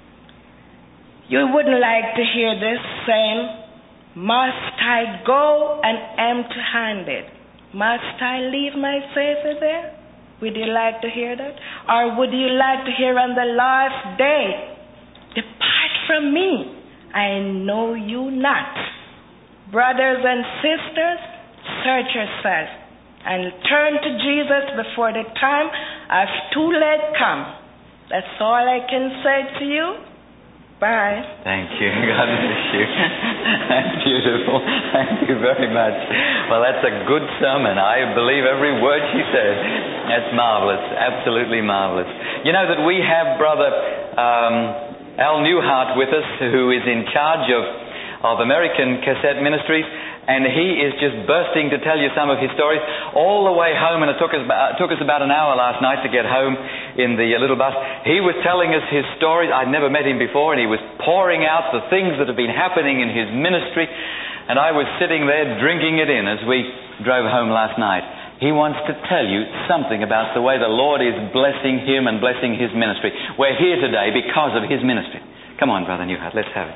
You wouldn't like to hear this saying, must I go and empty-handed? Must I leave my Savior there? Would you like to hear that? Or would you like to hear on the last day, depart from me, I know you not. Brothers and sisters, search yourself and turn to Jesus before the time of too late come. That's all I can say to you. Bye. Thank you. God bless you. That's beautiful. Thank you very much. Well, that's a good sermon. I believe every word she said. That's marvelous. Absolutely marvelous. You know that we have Brother um, Al Newhart with us, who is in charge of, of American Cassette Ministries. And he is just bursting to tell you some of his stories all the way home. And it took us, uh, took us about an hour last night to get home in the little bus. He was telling us his stories. I'd never met him before, and he was pouring out the things that have been happening in his ministry. And I was sitting there drinking it in as we drove home last night. He wants to tell you something about the way the Lord is blessing him and blessing his ministry. We're here today because of his ministry. Come on, Brother Newhart, let's have it.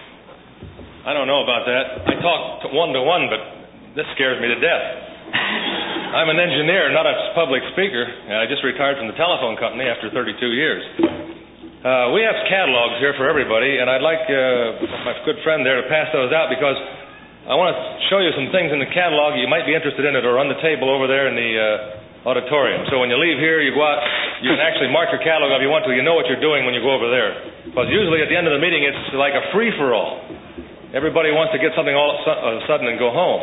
I don't know about that. I talk one-to-one, but this scares me to death. I'm an engineer, not a public speaker. I just retired from the telephone company after thirty-two years. Uh, we have catalogs here for everybody, and I'd like uh, my good friend there to pass those out because I want to show you some things in the catalog. You might be interested in it, or on the table over there in the uh, auditorium. So when you leave here, you go out, you can actually mark your catalog if you want to. You know what you're doing when you go over there. Because usually at the end of the meeting, it's like a free-for-all. Everybody wants to get something all of a sudden and go home.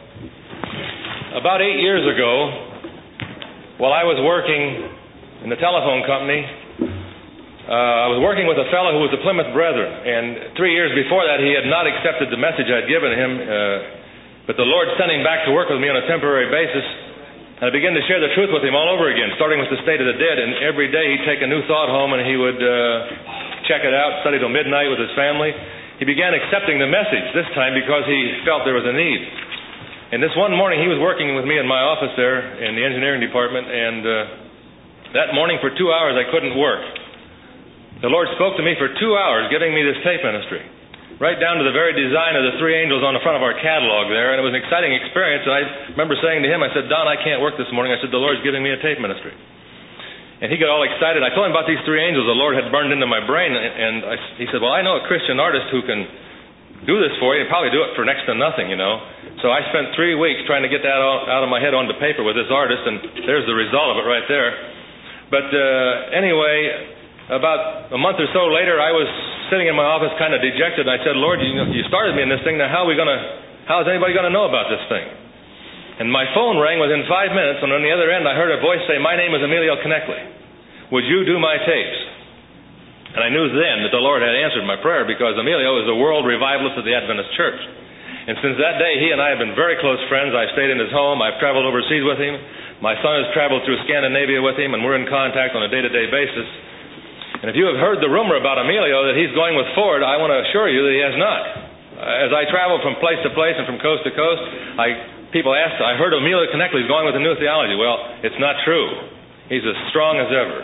About eight years ago, while I was working in the telephone company, uh, I was working with a fellow who was the Plymouth Brethren. And three years before that, he had not accepted the message I'd given him. Uh, but the Lord sent him back to work with me on a temporary basis. And I began to share the truth with him all over again, starting with the state of the dead. And every day he'd take a new thought home and he would uh, check it out, study till midnight with his family. He began accepting the message this time because he felt there was a need. And this one morning, he was working with me in my office there in the engineering department, and uh, that morning for two hours I couldn't work. The Lord spoke to me for two hours, giving me this tape ministry, right down to the very design of the three angels on the front of our catalog there, and it was an exciting experience. And I remember saying to him, I said, Don, I can't work this morning. I said, the Lord's giving me a tape ministry. And he got all excited. I told him about these three angels the Lord had burned into my brain. And I, he said, well, I know a Christian artist who can do this for you and probably do it for next to nothing, you know. So I spent three weeks trying to get that out of my head onto paper with this artist, and there's the result of it right there. But uh, anyway, about a month or so later, I was sitting in my office kind of dejected. And I said, Lord, you, you started me in this thing. Now how are we going to, how is anybody going to know about this thing? And my phone rang within five minutes, and on the other end I heard a voice say, my name is Emilio Knechtle. Would you do my tapes? And I knew then that the Lord had answered my prayer, because Emilio is the world revivalist of the Adventist Church. And since that day, he and I have been very close friends. I've stayed in his home. I've traveled overseas with him. My son has traveled through Scandinavia with him, and we're in contact on a day-to-day basis. And if you have heard the rumor about Emilio that he's going with Ford, I want to assure you that he has not. as I travel from place to place and from coast to coast, I people ask, I heard Emilio Knechtly is going with a new theology. Well, it's not true. He's as strong as ever.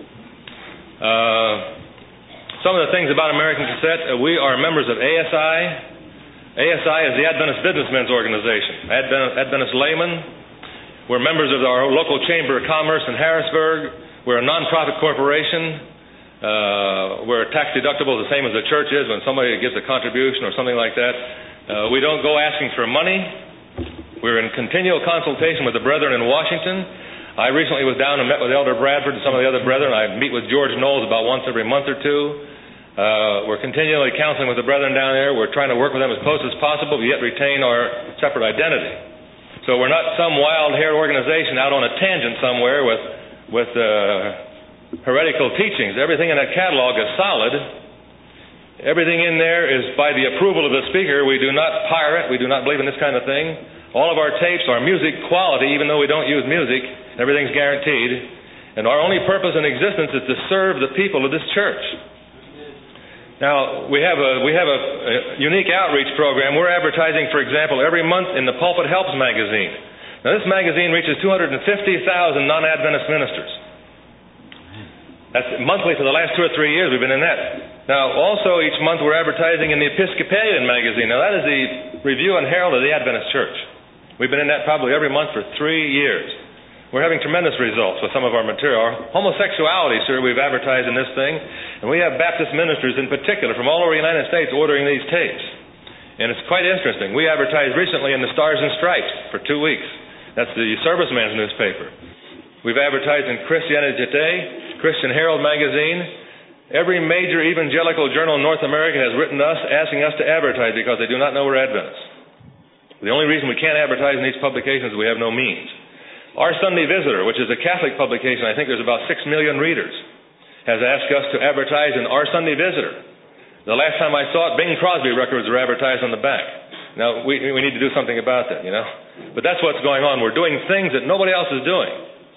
Uh, some of the things about American Cassette, uh, we are members of A S I. A S I is the Adventist Businessmen's Organization. Adventist, Adventist laymen. We're members of our local Chamber of Commerce in Harrisburg. We're a non-profit corporation. Uh, we're tax deductible the same as the church is when somebody gives a contribution or something like that. Uh, we don't go asking for money. We're in continual consultation with the brethren in Washington. I recently was down and met with Elder Bradford and some of the other brethren. I meet with George Knowles about once every month or two. Uh, we're continually counseling with the brethren down there. We're trying to work with them as close as possible, but yet retain our separate identity. So we're not some wild-haired organization out on a tangent somewhere with with uh, heretical teachings. Everything in that catalog is solid. Everything in there is by the approval of the speaker. We do not pirate. We do not believe in this kind of thing. All of our tapes are music quality, even though we don't use music. Everything's guaranteed. And our only purpose in existence is to serve the people of this church. Now, we have a we have a, a unique outreach program. We're advertising, for example, every month in the Pulpit Helps magazine. Now, this magazine reaches two hundred fifty thousand non-Adventist ministers. That's monthly for the last two or three years we've been in that. Now, also each month we're advertising in the Episcopalian magazine. Now, that is the Review and Herald of the Adventist Church. We've been in that probably every month for three years. We're having tremendous results with some of our material. Our homosexuality, sir, we've advertised in this thing, and we have Baptist ministers in particular from all over the United States ordering these tapes. And it's quite interesting. We advertised recently in the Stars and Stripes for two weeks. That's the serviceman's newspaper. We've advertised in Christianity Today, Christian Herald magazine. Every major evangelical journal in North America has written us asking us to advertise because they do not know we're Adventists. The only reason we can't advertise in these publications is we have no means. Our Sunday Visitor, which is a Catholic publication, I think there's about six million readers, has asked us to advertise in Our Sunday Visitor. The last time I saw it, Bing Crosby records were advertised on the back. Now, we, we need to do something about that, you know. But that's what's going on. We're doing things that nobody else is doing.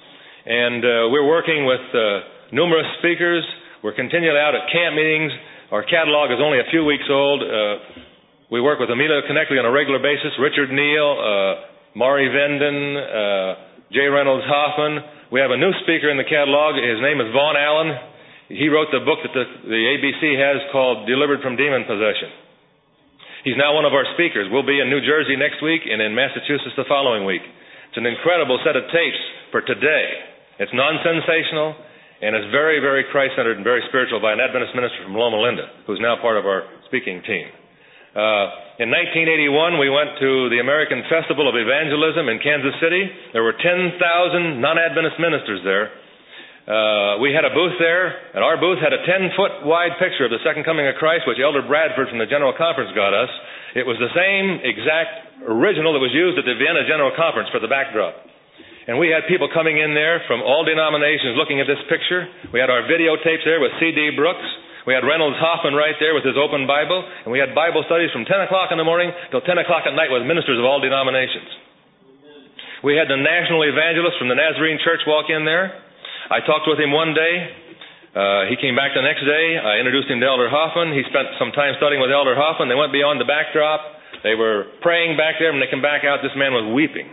And uh, we're working with uh, numerous speakers. We're continually out at camp meetings. Our catalog is only a few weeks old. Uh, we work with Emilio Knechtly on a regular basis, Richard Neal, uh, Maury Venden, uh, J. Reynolds Hoffman. We have a new speaker in the catalog. His name is Vaughn Allen. He wrote the book that the, the A B C has called Delivered from Demon Possession. He's now one of our speakers. We'll be in New Jersey next week and in Massachusetts the following week. It's an incredible set of tapes for today. It's non-sensational, and it's very, very Christ-centered and very spiritual by an Adventist minister from Loma Linda, who's now part of our speaking team. Uh, in nineteen eighty-one, we went to the American Festival of Evangelism in Kansas City. There were ten thousand non-Adventist ministers there. Uh, we had a booth there, and our booth had a ten-foot wide picture of the Second Coming of Christ, which Elder Bradford from the General Conference got us. It was the same exact original that was used at the Vienna General Conference for the backdrop. And we had people coming in there from all denominations looking at this picture. We had our videotapes there with C D Brooks. We had Reynolds Hoffman right there with his open Bible, and we had Bible studies from ten o'clock in the morning till ten o'clock at night with ministers of all denominations. We had the national evangelist from the Nazarene Church walk in there. I talked with him one day. Uh, he came back the next day. I introduced him to Elder Hoffman. He spent some time studying with Elder Hoffman. They went beyond the backdrop. They were praying back there. When they came back out, this man was weeping.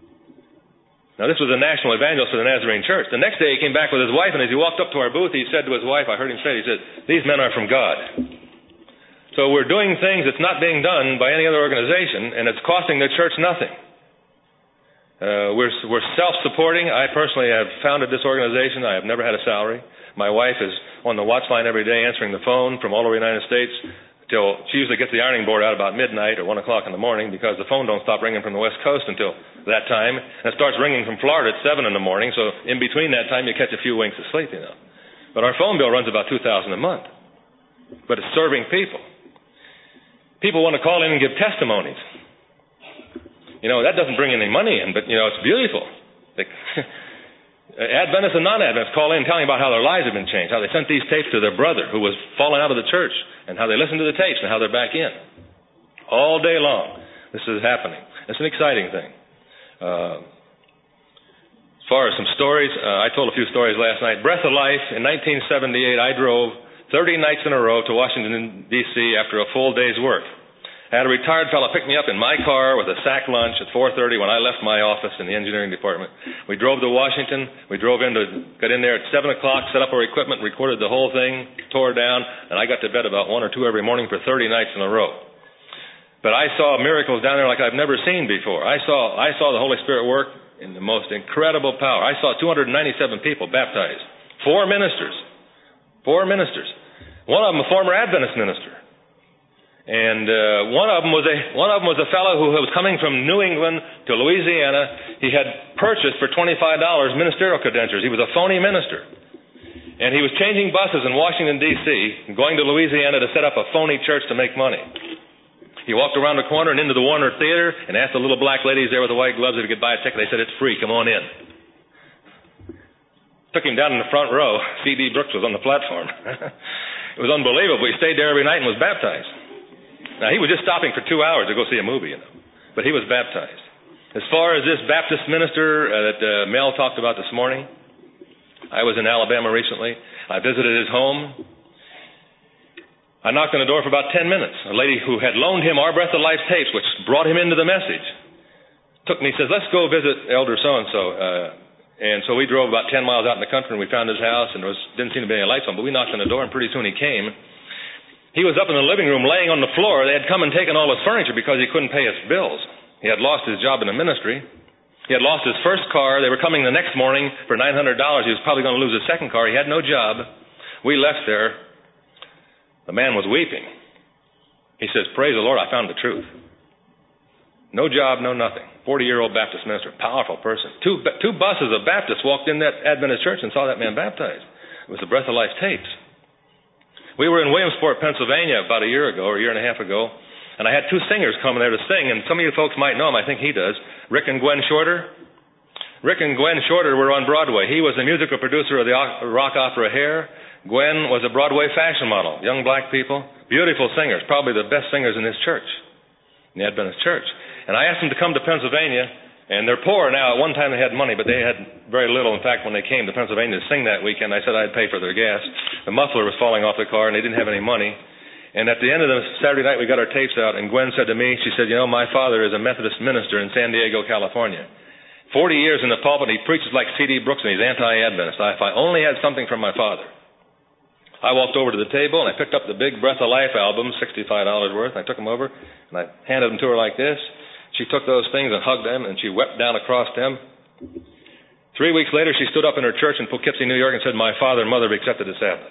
Now, this was a national evangelist for the Nazarene Church. The next day, he came back with his wife, and as he walked up to our booth, he said to his wife, I heard him say, he said, these men are from God. So we're doing things that's not being done by any other organization, and it's costing the church nothing. Uh, we're, we're self-supporting. I personally have founded this organization. I have never had a salary. My wife is on the watch line every day answering the phone from all over the United States. Till she usually gets the ironing board out about midnight or one o'clock in the morning because the phone don't stop ringing from the West Coast until that time. And it starts ringing from Florida at seven in the morning, so in between that time you catch a few winks of sleep, you know. But our phone bill runs about two thousand dollars a month. But it's serving people. People want to call in and give testimonies. You know, that doesn't bring any money in, but, you know, it's beautiful. They, Adventists and non-Adventists call in telling about how their lives have been changed, how they sent these tapes to their brother who was falling out of the church, and how they listened to the tapes and how they're back in. All day long, this is happening. It's an exciting thing. Uh, as far as some stories, uh, I told a few stories last night. Breath of Life, in nineteen seventy-eight, I drove thirty nights in a row to Washington, D C after a full day's work. I had a retired fellow pick me up in my car with a sack lunch at four thirty when I left my office in the engineering department. We drove to Washington. We drove in to got in there at seven o'clock, set up our equipment, recorded the whole thing, tore down, and I got to bed about one or two every morning for thirty nights in a row. But I saw miracles down there like I've never seen before. I saw I saw the Holy Spirit work in the most incredible power. I saw two hundred ninety-seven people baptized. Four ministers. Four ministers. One of them a former Adventist minister. And uh, one of them was a one of them was a fellow who was coming from New England to Louisiana. He had purchased for twenty-five dollars ministerial credentials. He was a phony minister, and he was changing buses in Washington D C, going to Louisiana to set up a phony church to make money. He walked around the corner and into the Warner Theater and asked the little black ladies there with the white gloves if he could buy a ticket. They said, "It's free. Come on in." Took him down in the front row. C D Brooks was on the platform. It was unbelievable. He stayed there every night and was baptized. Now, he was just stopping for two hours to go see a movie, you know, but he was baptized. As far as this Baptist minister uh, that uh, Mel talked about this morning, I was in Alabama recently. I visited his home. I knocked on the door for about ten minutes. A lady who had loaned him our Breath of Life tapes, which brought him into the message, took me, says, "Let's go visit Elder so-and-so." Uh, and so we drove about ten miles out in the country, and we found his house, and there was, didn't seem to be any lights on, but we knocked on the door, and pretty soon he came. He was up in the living room laying on the floor. They had come and taken all his furniture because he couldn't pay his bills. He had lost his job in the ministry. He had lost his first car. They were coming the next morning for nine hundred dollars. He was probably going to lose his second car. He had no job. We left there. The man was weeping. He says, "Praise the Lord, I found the truth." No job, no nothing. forty-year-old Baptist minister, powerful person. Two, two buses of Baptists walked in that Adventist church and saw that man baptized. It was the Breath of Life tapes. We were in Williamsport, Pennsylvania about a year ago, or a year and a half ago, and I had two singers coming there to sing, and some of you folks might know him. I think he does. Rick and Gwen Shorter. Rick and Gwen Shorter were on Broadway. He was the musical producer of the rock opera Hair. Gwen was a Broadway fashion model. Young black people, beautiful singers, probably the best singers in this church, in the Adventist church. And I asked them to come to Pennsylvania, and they're poor now. At one time they had money, but they had very little. In fact, when they came to Pennsylvania to sing that weekend, I said I'd pay for their gas. The muffler was falling off the car, and they didn't have any money. And at the end of the Saturday night, we got our tapes out, and Gwen said to me, she said, "You know, my father is a Methodist minister in San Diego, California. Forty years in the pulpit, he preaches like C D Brooks, and he's anti-Adventist. If I only had something from my father." I walked over to the table, and I picked up the big Breath of Life album, sixty-five dollars worth. I took them over, and I handed them to her like this. She took those things and hugged them, and she wept down across them. Three weeks later, she stood up in her church in Poughkeepsie, New York, and said, "My father and mother have accepted the Sabbath."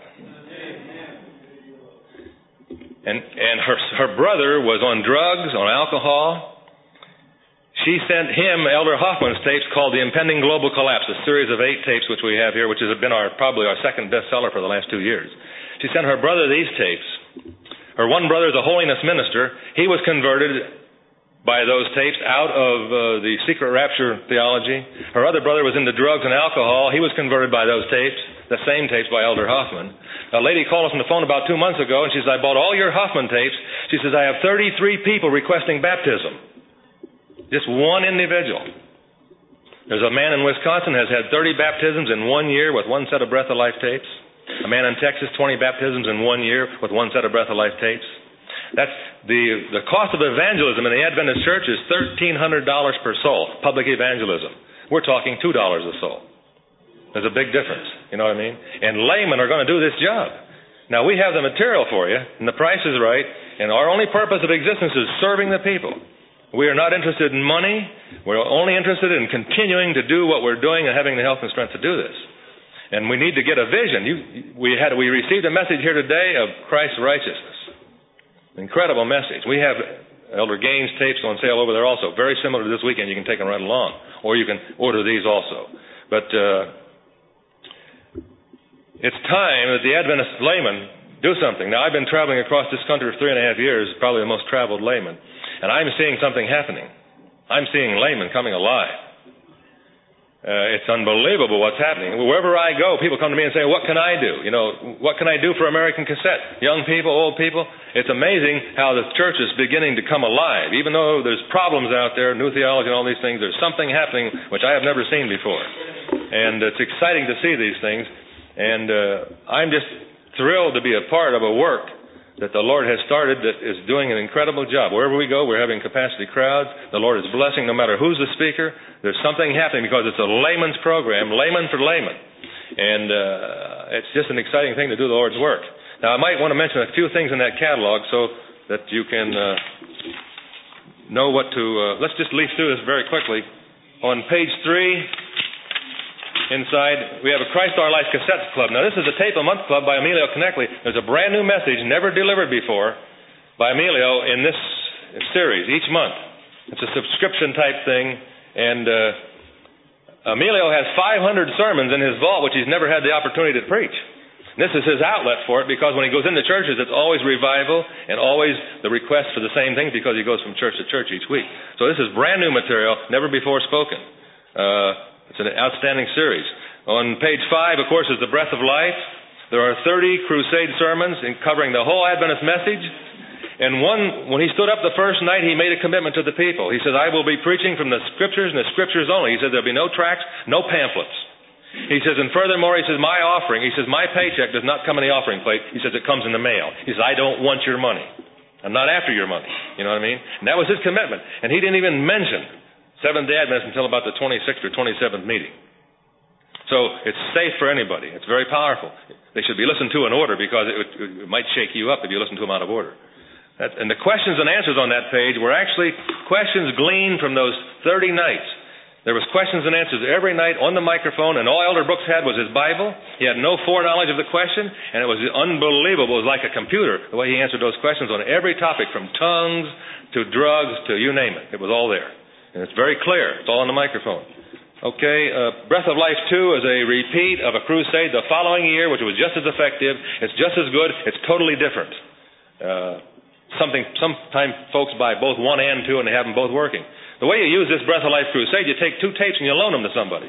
And and her her brother was on drugs, on alcohol. She sent him Elder Hoffman's tapes called The Impending Global Collapse, a series of eight tapes which we have here, which has been our probably our second bestseller for the last two years. She sent her brother these tapes. Her one brother is a holiness minister. He was converted by those tapes out of uh, the secret rapture theology. Her other brother was into drugs and alcohol. He was converted by those tapes, the same tapes by Elder Hoffman. A lady called us on the phone about two months ago, and she says, "I bought all your Hoffman tapes." She says, "I have thirty-three people requesting baptism." Just one individual. There's a man in Wisconsin has had thirty baptisms in one year with one set of Breath of Life tapes. A man in Texas, twenty baptisms in one year with one set of Breath of Life tapes. That's the the cost of evangelism in the Adventist church is thirteen hundred dollars per soul, public evangelism. We're talking two dollars a soul. There's a big difference, you know what I mean? And laymen are going to do this job. Now, we have the material for you, and the price is right, and our only purpose of existence is serving the people. We are not interested in money. We're only interested in continuing to do what we're doing and having the health and strength to do this. And we need to get a vision. You, we had we received a message here today of Christ's righteousness. Incredible message. We have Elder Gaines tapes on sale over there also. Very similar to this weekend. You can take them right along. Or you can order these also. But uh, it's time that the Adventist layman do something. Now, I've been traveling across this country for three and a half years, probably the most traveled layman. And I'm seeing something happening. I'm seeing laymen coming alive. Uh, it's unbelievable what's happening. Wherever I go, people come to me and say, "What can I do? You know, what can I do for American Cassette?" Young people, old people. It's amazing how the church is beginning to come alive. Even though there's problems out there, new theology and all these things, there's something happening which I have never seen before. And it's exciting to see these things. And uh, I'm just thrilled to be a part of a work that the Lord has started that is doing an incredible job. Wherever we go, we're having capacity crowds. The Lord is blessing no matter who's the speaker. There's something happening because it's a layman's program, layman for layman. And uh, it's just an exciting thing to do the Lord's work. Now, I might want to mention a few things in that catalog so that you can uh, know what to... Uh, let's just leaf through this very quickly. On page three, inside, we have a Christ Our Life Cassette Club. Now, this is a Tape a Month Club by Emilio Knechtle. There's a brand new message, never delivered before, by Emilio in this series each month. It's a subscription type thing, and uh, Emilio has five hundred sermons in his vault, which he's never had the opportunity to preach. This is his outlet for it, because when he goes into churches, it's always revival and always the request for the same things, because he goes from church to church each week. So this is brand new material, never before spoken. Uh, it's an outstanding series. On page five, of course, is the Breath of Life. There are thirty crusade sermons in covering the whole Adventist message. And one, when he stood up the first night, he made a commitment to the people. He said, I will be preaching from the Scriptures and the Scriptures only. He said, there'll be no tracts, no pamphlets. He says, and furthermore, he says, my offering, he says, my paycheck does not come in the offering plate. He says, it comes in the mail. He says, I don't want your money. I'm not after your money. You know what I mean? And that was his commitment. And he didn't even mention Seventh-day Adventists until about the twenty-sixth or twenty-seventh meeting. So it's safe for anybody. It's very powerful. They should be listened to in order, because it, would, it might shake you up if you listen to them out of order. That, and the questions and answers on that page were actually questions gleaned from those thirty nights. There was questions and answers every night on the microphone, and all Elder Brooks had was his Bible. He had no foreknowledge of the question, and it was unbelievable. It was like a computer, the way he answered those questions on every topic, from tongues to drugs to you name it. It was all there. And it's very clear. It's all on the microphone. Okay, uh, Breath of Life two is a repeat of a crusade the following year, which was just as effective. It's just as good. It's totally different. Uh, something, sometimes folks buy both one and two, and they have them both working. The way you use this Breath of Life crusade, you take two tapes and you loan them to somebody.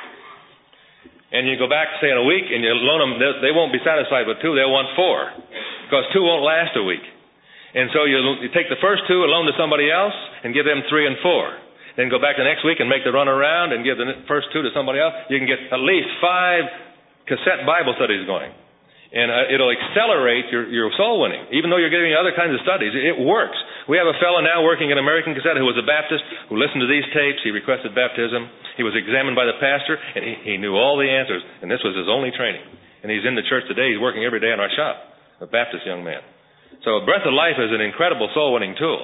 And you go back, say, in a week, and you loan them. They won't be satisfied with two. They'll want four, because two won't last a week. And so you, you take the first two and loan to somebody else and give them three and four. Then go back the next week and make the run around and give the first two to somebody else. You can get at least five cassette Bible studies going. And uh, it'll accelerate your, your soul winning, even though you're getting other kinds of studies. It works. We have a fellow now working at American Cassette who was a Baptist, who listened to these tapes. He requested baptism. He was examined by the pastor, and he, he knew all the answers. And this was his only training. And he's in the church today. He's working every day in our shop, a Baptist young man. So Breath of Life is an incredible soul-winning tool.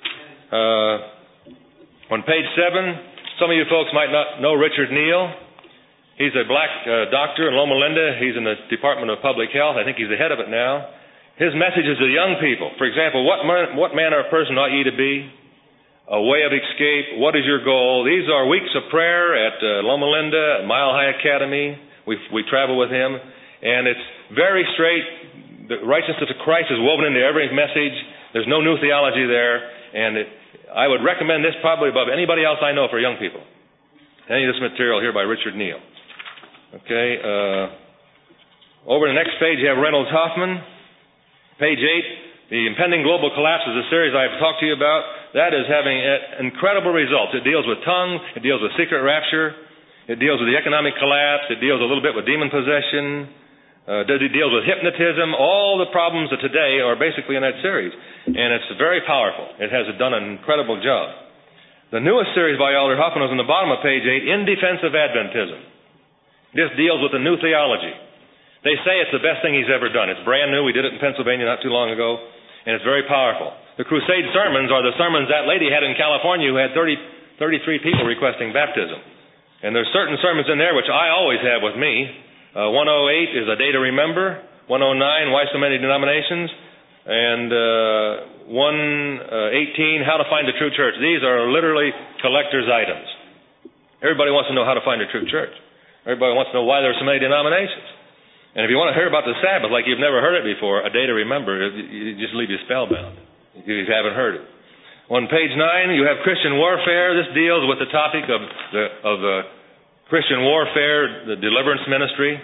Uh, on page seven, some of you folks might not know Richard Neal. He's a black uh, doctor in Loma Linda. He's in the Department of Public Health. I think he's the head of it now. His message is to young people. For example, what, man, what manner of person ought ye to be? A way of escape. What is your goal? These are weeks of prayer at uh, Loma Linda, Mile High Academy. We, we travel with him. And it's very straight. The righteousness of Christ is woven into every message. There's no new theology there. And it, I would recommend this probably above anybody else I know for young people. Any of this material here by Richard Neal. Okay, uh, over the next page you have Reynolds Hoffman. Page eight, the impending global collapse is a series I've talked to you about. That is having incredible results. It deals with tongues, it deals with secret rapture, it deals with the economic collapse, it deals a little bit with demon possession, uh, it deals with hypnotism. All the problems of today are basically in that series, and it's very powerful. It has done an incredible job. The newest series by Elder Hoffman is on the bottom of page eight, In Defense of Adventism. This deals with the new theology. They say it's the best thing he's ever done. It's brand new. We did it in Pennsylvania not too long ago, and it's very powerful. The crusade sermons are the sermons that lady had in California who had thirty, thirty-three people requesting baptism. And there's certain sermons in there which I always have with me. Uh, one oh eight is A Day to Remember. one oh nine, Why So Many Denominations. And uh, one eighteen, How to Find the True Church. These are literally collector's items. Everybody wants to know how to find a true church. Everybody wants to know why there are so many denominations. And if you want to hear about the Sabbath like you've never heard it before, A Day to Remember, you just leave you spellbound if you haven't heard it. On page nine, you have Christian warfare. This deals with the topic of the of the Christian warfare, the deliverance ministry.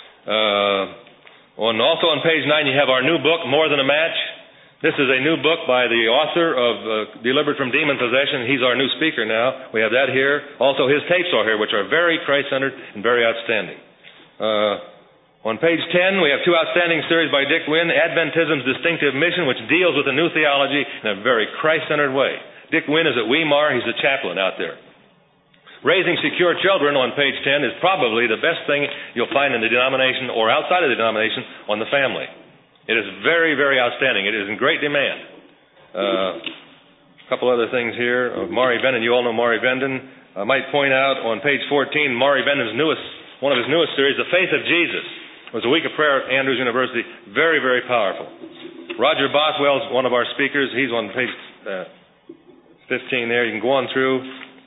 Uh, on also on page nine, you have our new book, More Than a Match. This is a new book by the author of uh, Delivered from Demon Possession. He's our new speaker now. We have that here. Also, his tapes are here, which are very Christ-centered and very outstanding. Uh, On page ten, we have two outstanding series by Dick Wynn, Adventism's Distinctive Mission, which deals with the new theology in a very Christ-centered way. Dick Wynn is at Weimar. He's the chaplain out there. Raising Secure Children on page ten is probably the best thing you'll find in the denomination or outside of the denomination on the family. It is very, very outstanding. It is in great demand. Uh, a couple other things here. Uh, Maury Benden, you all know Maury Benden. I might point out on page fourteen, Maury Benden's newest, one of his newest series, The Faith of Jesus. It was a week of prayer at Andrews University. Very, very powerful. Roger Bothwell's one of our speakers. He's on page uh, fifteen there. You can go on through.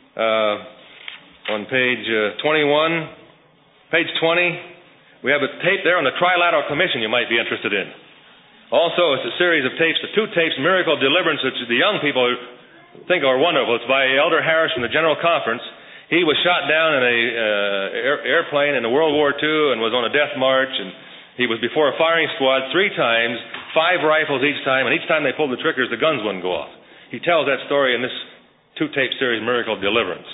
Uh, on page uh, twenty-one, page twenty, we have a tape there on the Trilateral Commission you might be interested in. Also, it's a series of tapes, the two tapes, Miracle Deliverance, which the young people think are wonderful. It's by Elder Harris from the General Conference. He was shot down in a uh, air, airplane in the World War Two and was on a death march, and he was before a firing squad three times, five rifles each time, and each time they pulled the triggers, the guns wouldn't go off. He tells that story in this two-tape series, Miracle Deliverance.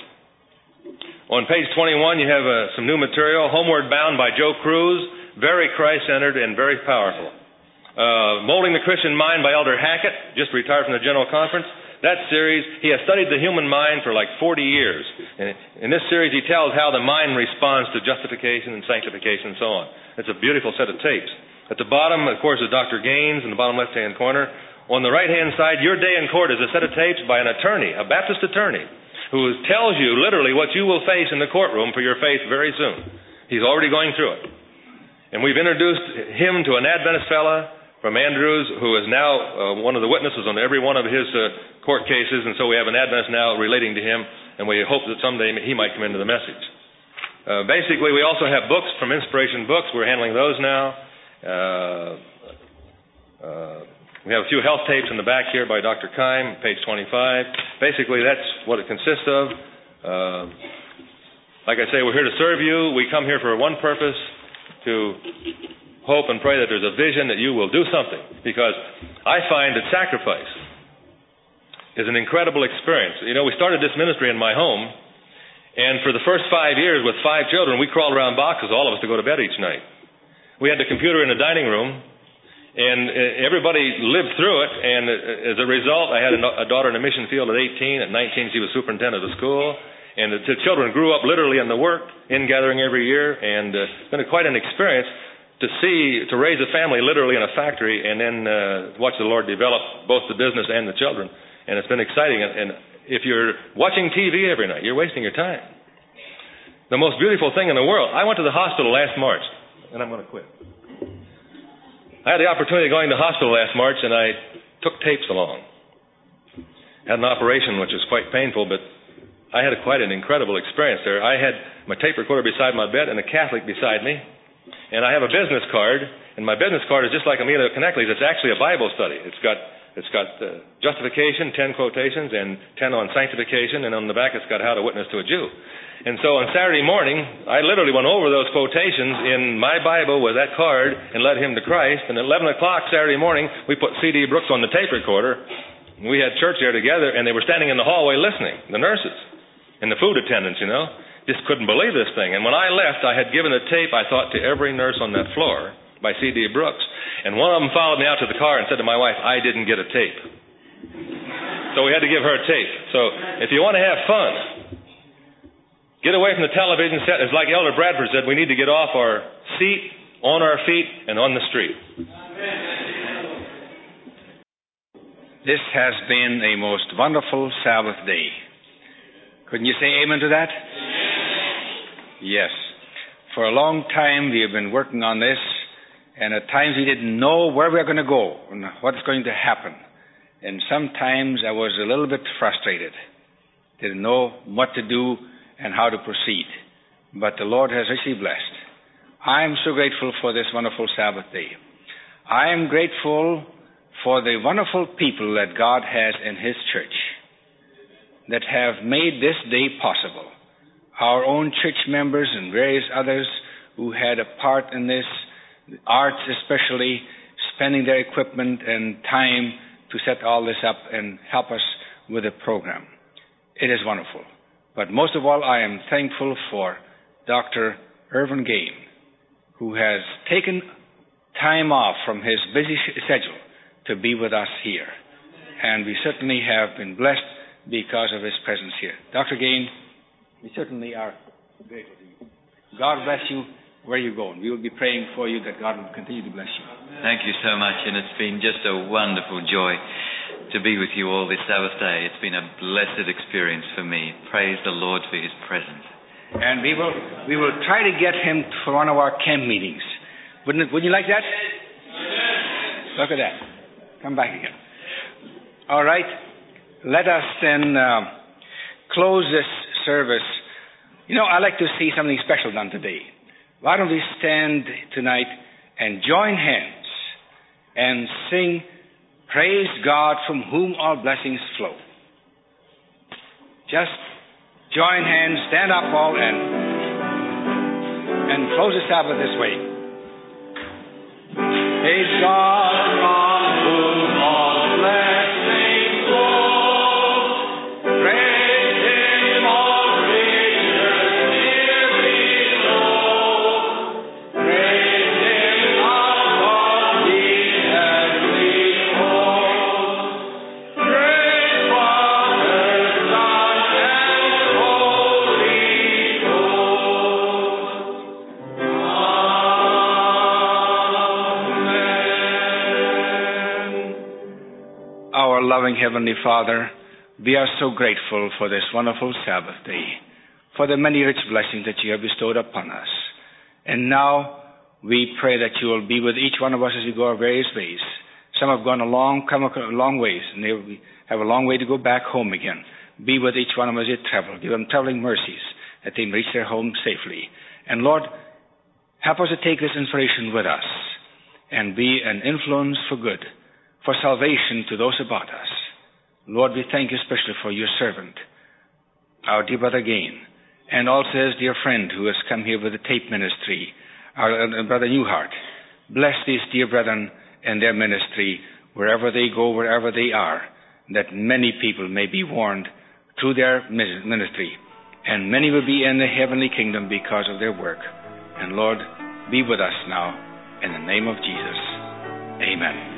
On page twenty-one, you have uh, some new material, Homeward Bound by Joe Cruz, very Christ-centered and very powerful. Uh, Molding the Christian Mind by Elder Hackett, just retired from the General Conference. That series, he has studied the human mind for like forty years. And in this series, he tells how the mind responds to justification and sanctification and so on. It's a beautiful set of tapes. At the bottom, of course, is Doctor Gaines in the bottom left-hand corner. On the right-hand side, Your Day in Court is a set of tapes by an attorney, a Baptist attorney, who tells you literally what you will face in the courtroom for your faith very soon. He's already going through it. And we've introduced him to an Adventist fella from Andrews, who is now uh, one of the witnesses on every one of his uh, court cases, and so we have an Adventist now relating to him, and we hope that someday he might come into the message. Uh, basically, we also have books from Inspiration Books. We're handling those now. Uh, uh, we have a few health tapes in the back here by Doctor Keim, page twenty-five. Basically, that's what it consists of. Uh, like I say, we're here to serve you. We come here for one purpose, to hope and pray that there's a vision that you will do something, because I find that sacrifice is an incredible experience. You know, we started this ministry in my home, and for the first five years with five children, we crawled around boxes, all of us, to go to bed each night. We had the computer in the dining room, and everybody lived through it, and as a result, I had a daughter in the mission field at eighteen. At nineteen, she was superintendent of the school, and the children grew up literally in the work, in gathering every year, and uh, it's been a, quite an experience to see, to raise a family literally in a factory, and then uh, watch the Lord develop both the business and the children. And it's been exciting. And, and if you're watching T V every night, you're wasting your time. The most beautiful thing in the world. I went to the hospital last March, and I'm going to quit. I had the opportunity of going to the hospital last March, and I took tapes along. Had an operation which was quite painful, but I had a, quite an incredible experience there. I had my tape recorder beside my bed and a Catholic beside me. And I have a business card, and my business card is just like Amelia Connectley's. It's actually a Bible study. It's got it's got uh, justification, ten quotations, and ten on sanctification, and on the back it's got how to witness to a Jew. And so on Saturday morning, I literally went over those quotations in my Bible with that card and led him to Christ. And at eleven o'clock Saturday morning, we put C D Brooks on the tape recorder. We had church there together, and they were standing in the hallway listening, the nurses and the food attendants, you know. Just couldn't believe this thing. And when I left, I had given a tape, I thought, to every nurse on that floor by C D Brooks. And one of them followed me out to the car and said to my wife, I didn't get a tape. So we had to give her a tape. So if you want to have fun, get away from the television set. It's like Elder Bradford said, we need to get off our seat, on our feet, and on the street. This has been a most wonderful Sabbath day. Couldn't you say amen to that? Yes. For a long time we have been working on this, and at times we didn't know where we were going to go and what's going to happen. And sometimes I was a little bit frustrated. Didn't know what to do and how to proceed. But the Lord has richly blessed. I am so grateful for this wonderful Sabbath day. I am grateful for the wonderful people that God has in His church that have made this day possible. Our own church members and various others who had a part in this, arts especially, spending their equipment and time to set all this up and help us with the program. It is wonderful. But most of all, I am thankful for Doctor Irvin Gain, who has taken time off from his busy schedule to be with us here. And we certainly have been blessed because of his presence here. Doctor Gain, we certainly are grateful to you. God bless you where you go. And we will be praying for you that God will continue to bless you. Thank you so much, and it's been just a wonderful joy to be with you all this Sabbath day. It's been a blessed experience for me. Praise the Lord for his presence. And we will we will try to get him for one of our camp meetings. Wouldn't it, wouldn't you like that? Look at that. Come back again. All right. Let us then uh, close this service. You know, I like to see something special done today. Why don't we stand tonight and join hands and sing, Praise God from whom all blessings flow. Just join hands, stand up all, and, and close the Sabbath this way. Praise God from whom all blessings flow. Praise him, all creatures near below. Praise him above the heavenly host. Praise Father, Son, and Holy Ghost. Our loving Heavenly Father, we are so grateful for this wonderful Sabbath day, for the many rich blessings that you have bestowed upon us. And now we pray that you will be with each one of us as we go our various ways. Some have gone a long, come a long ways, and they will have a long way to go back home again. Be with each one of them as they travel. Give them traveling mercies that they may reach their home safely. And Lord, help us to take this inspiration with us and be an influence for good, for salvation to those about us. Lord, we thank you especially for your servant, our dear brother Gain, and also his dear friend who has come here with the tape ministry, our uh, brother Newhart. Bless these dear brethren and their ministry wherever they go, wherever they are, that many people may be warned through their ministry, and many will be in the heavenly kingdom because of their work. And Lord, be with us now in the name of Jesus. Amen.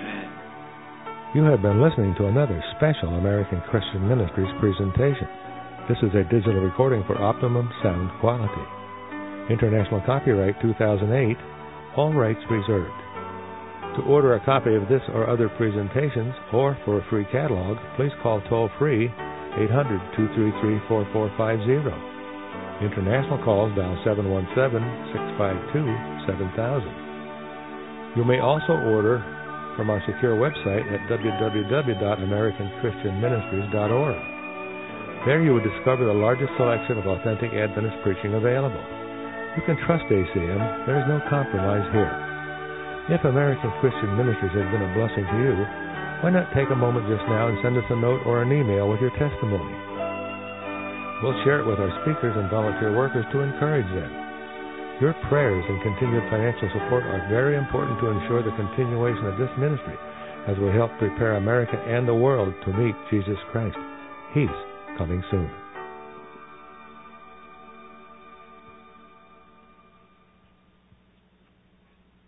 You have been listening to another special American Christian Ministries presentation. This is a digital recording for optimum sound quality. International copyright two thousand eight, all rights reserved. To order a copy of this or other presentations, or for a free catalog, please call toll-free eight hundred, two three three, four four five zero. International calls dial seven one seven, six five two, seven thousand. You may also order from our secure website at w w w dot american christian ministries dot org. There you will discover the largest selection of authentic Adventist preaching available. You can trust A C M. There is no compromise here. If American Christian Ministries has been a blessing to you, why not take a moment just now and send us a note or an email with your testimony? We'll share it with our speakers and volunteer workers to encourage them. Your prayers and continued financial support are very important to ensure the continuation of this ministry as we help prepare America and the world to meet Jesus Christ. He's coming soon.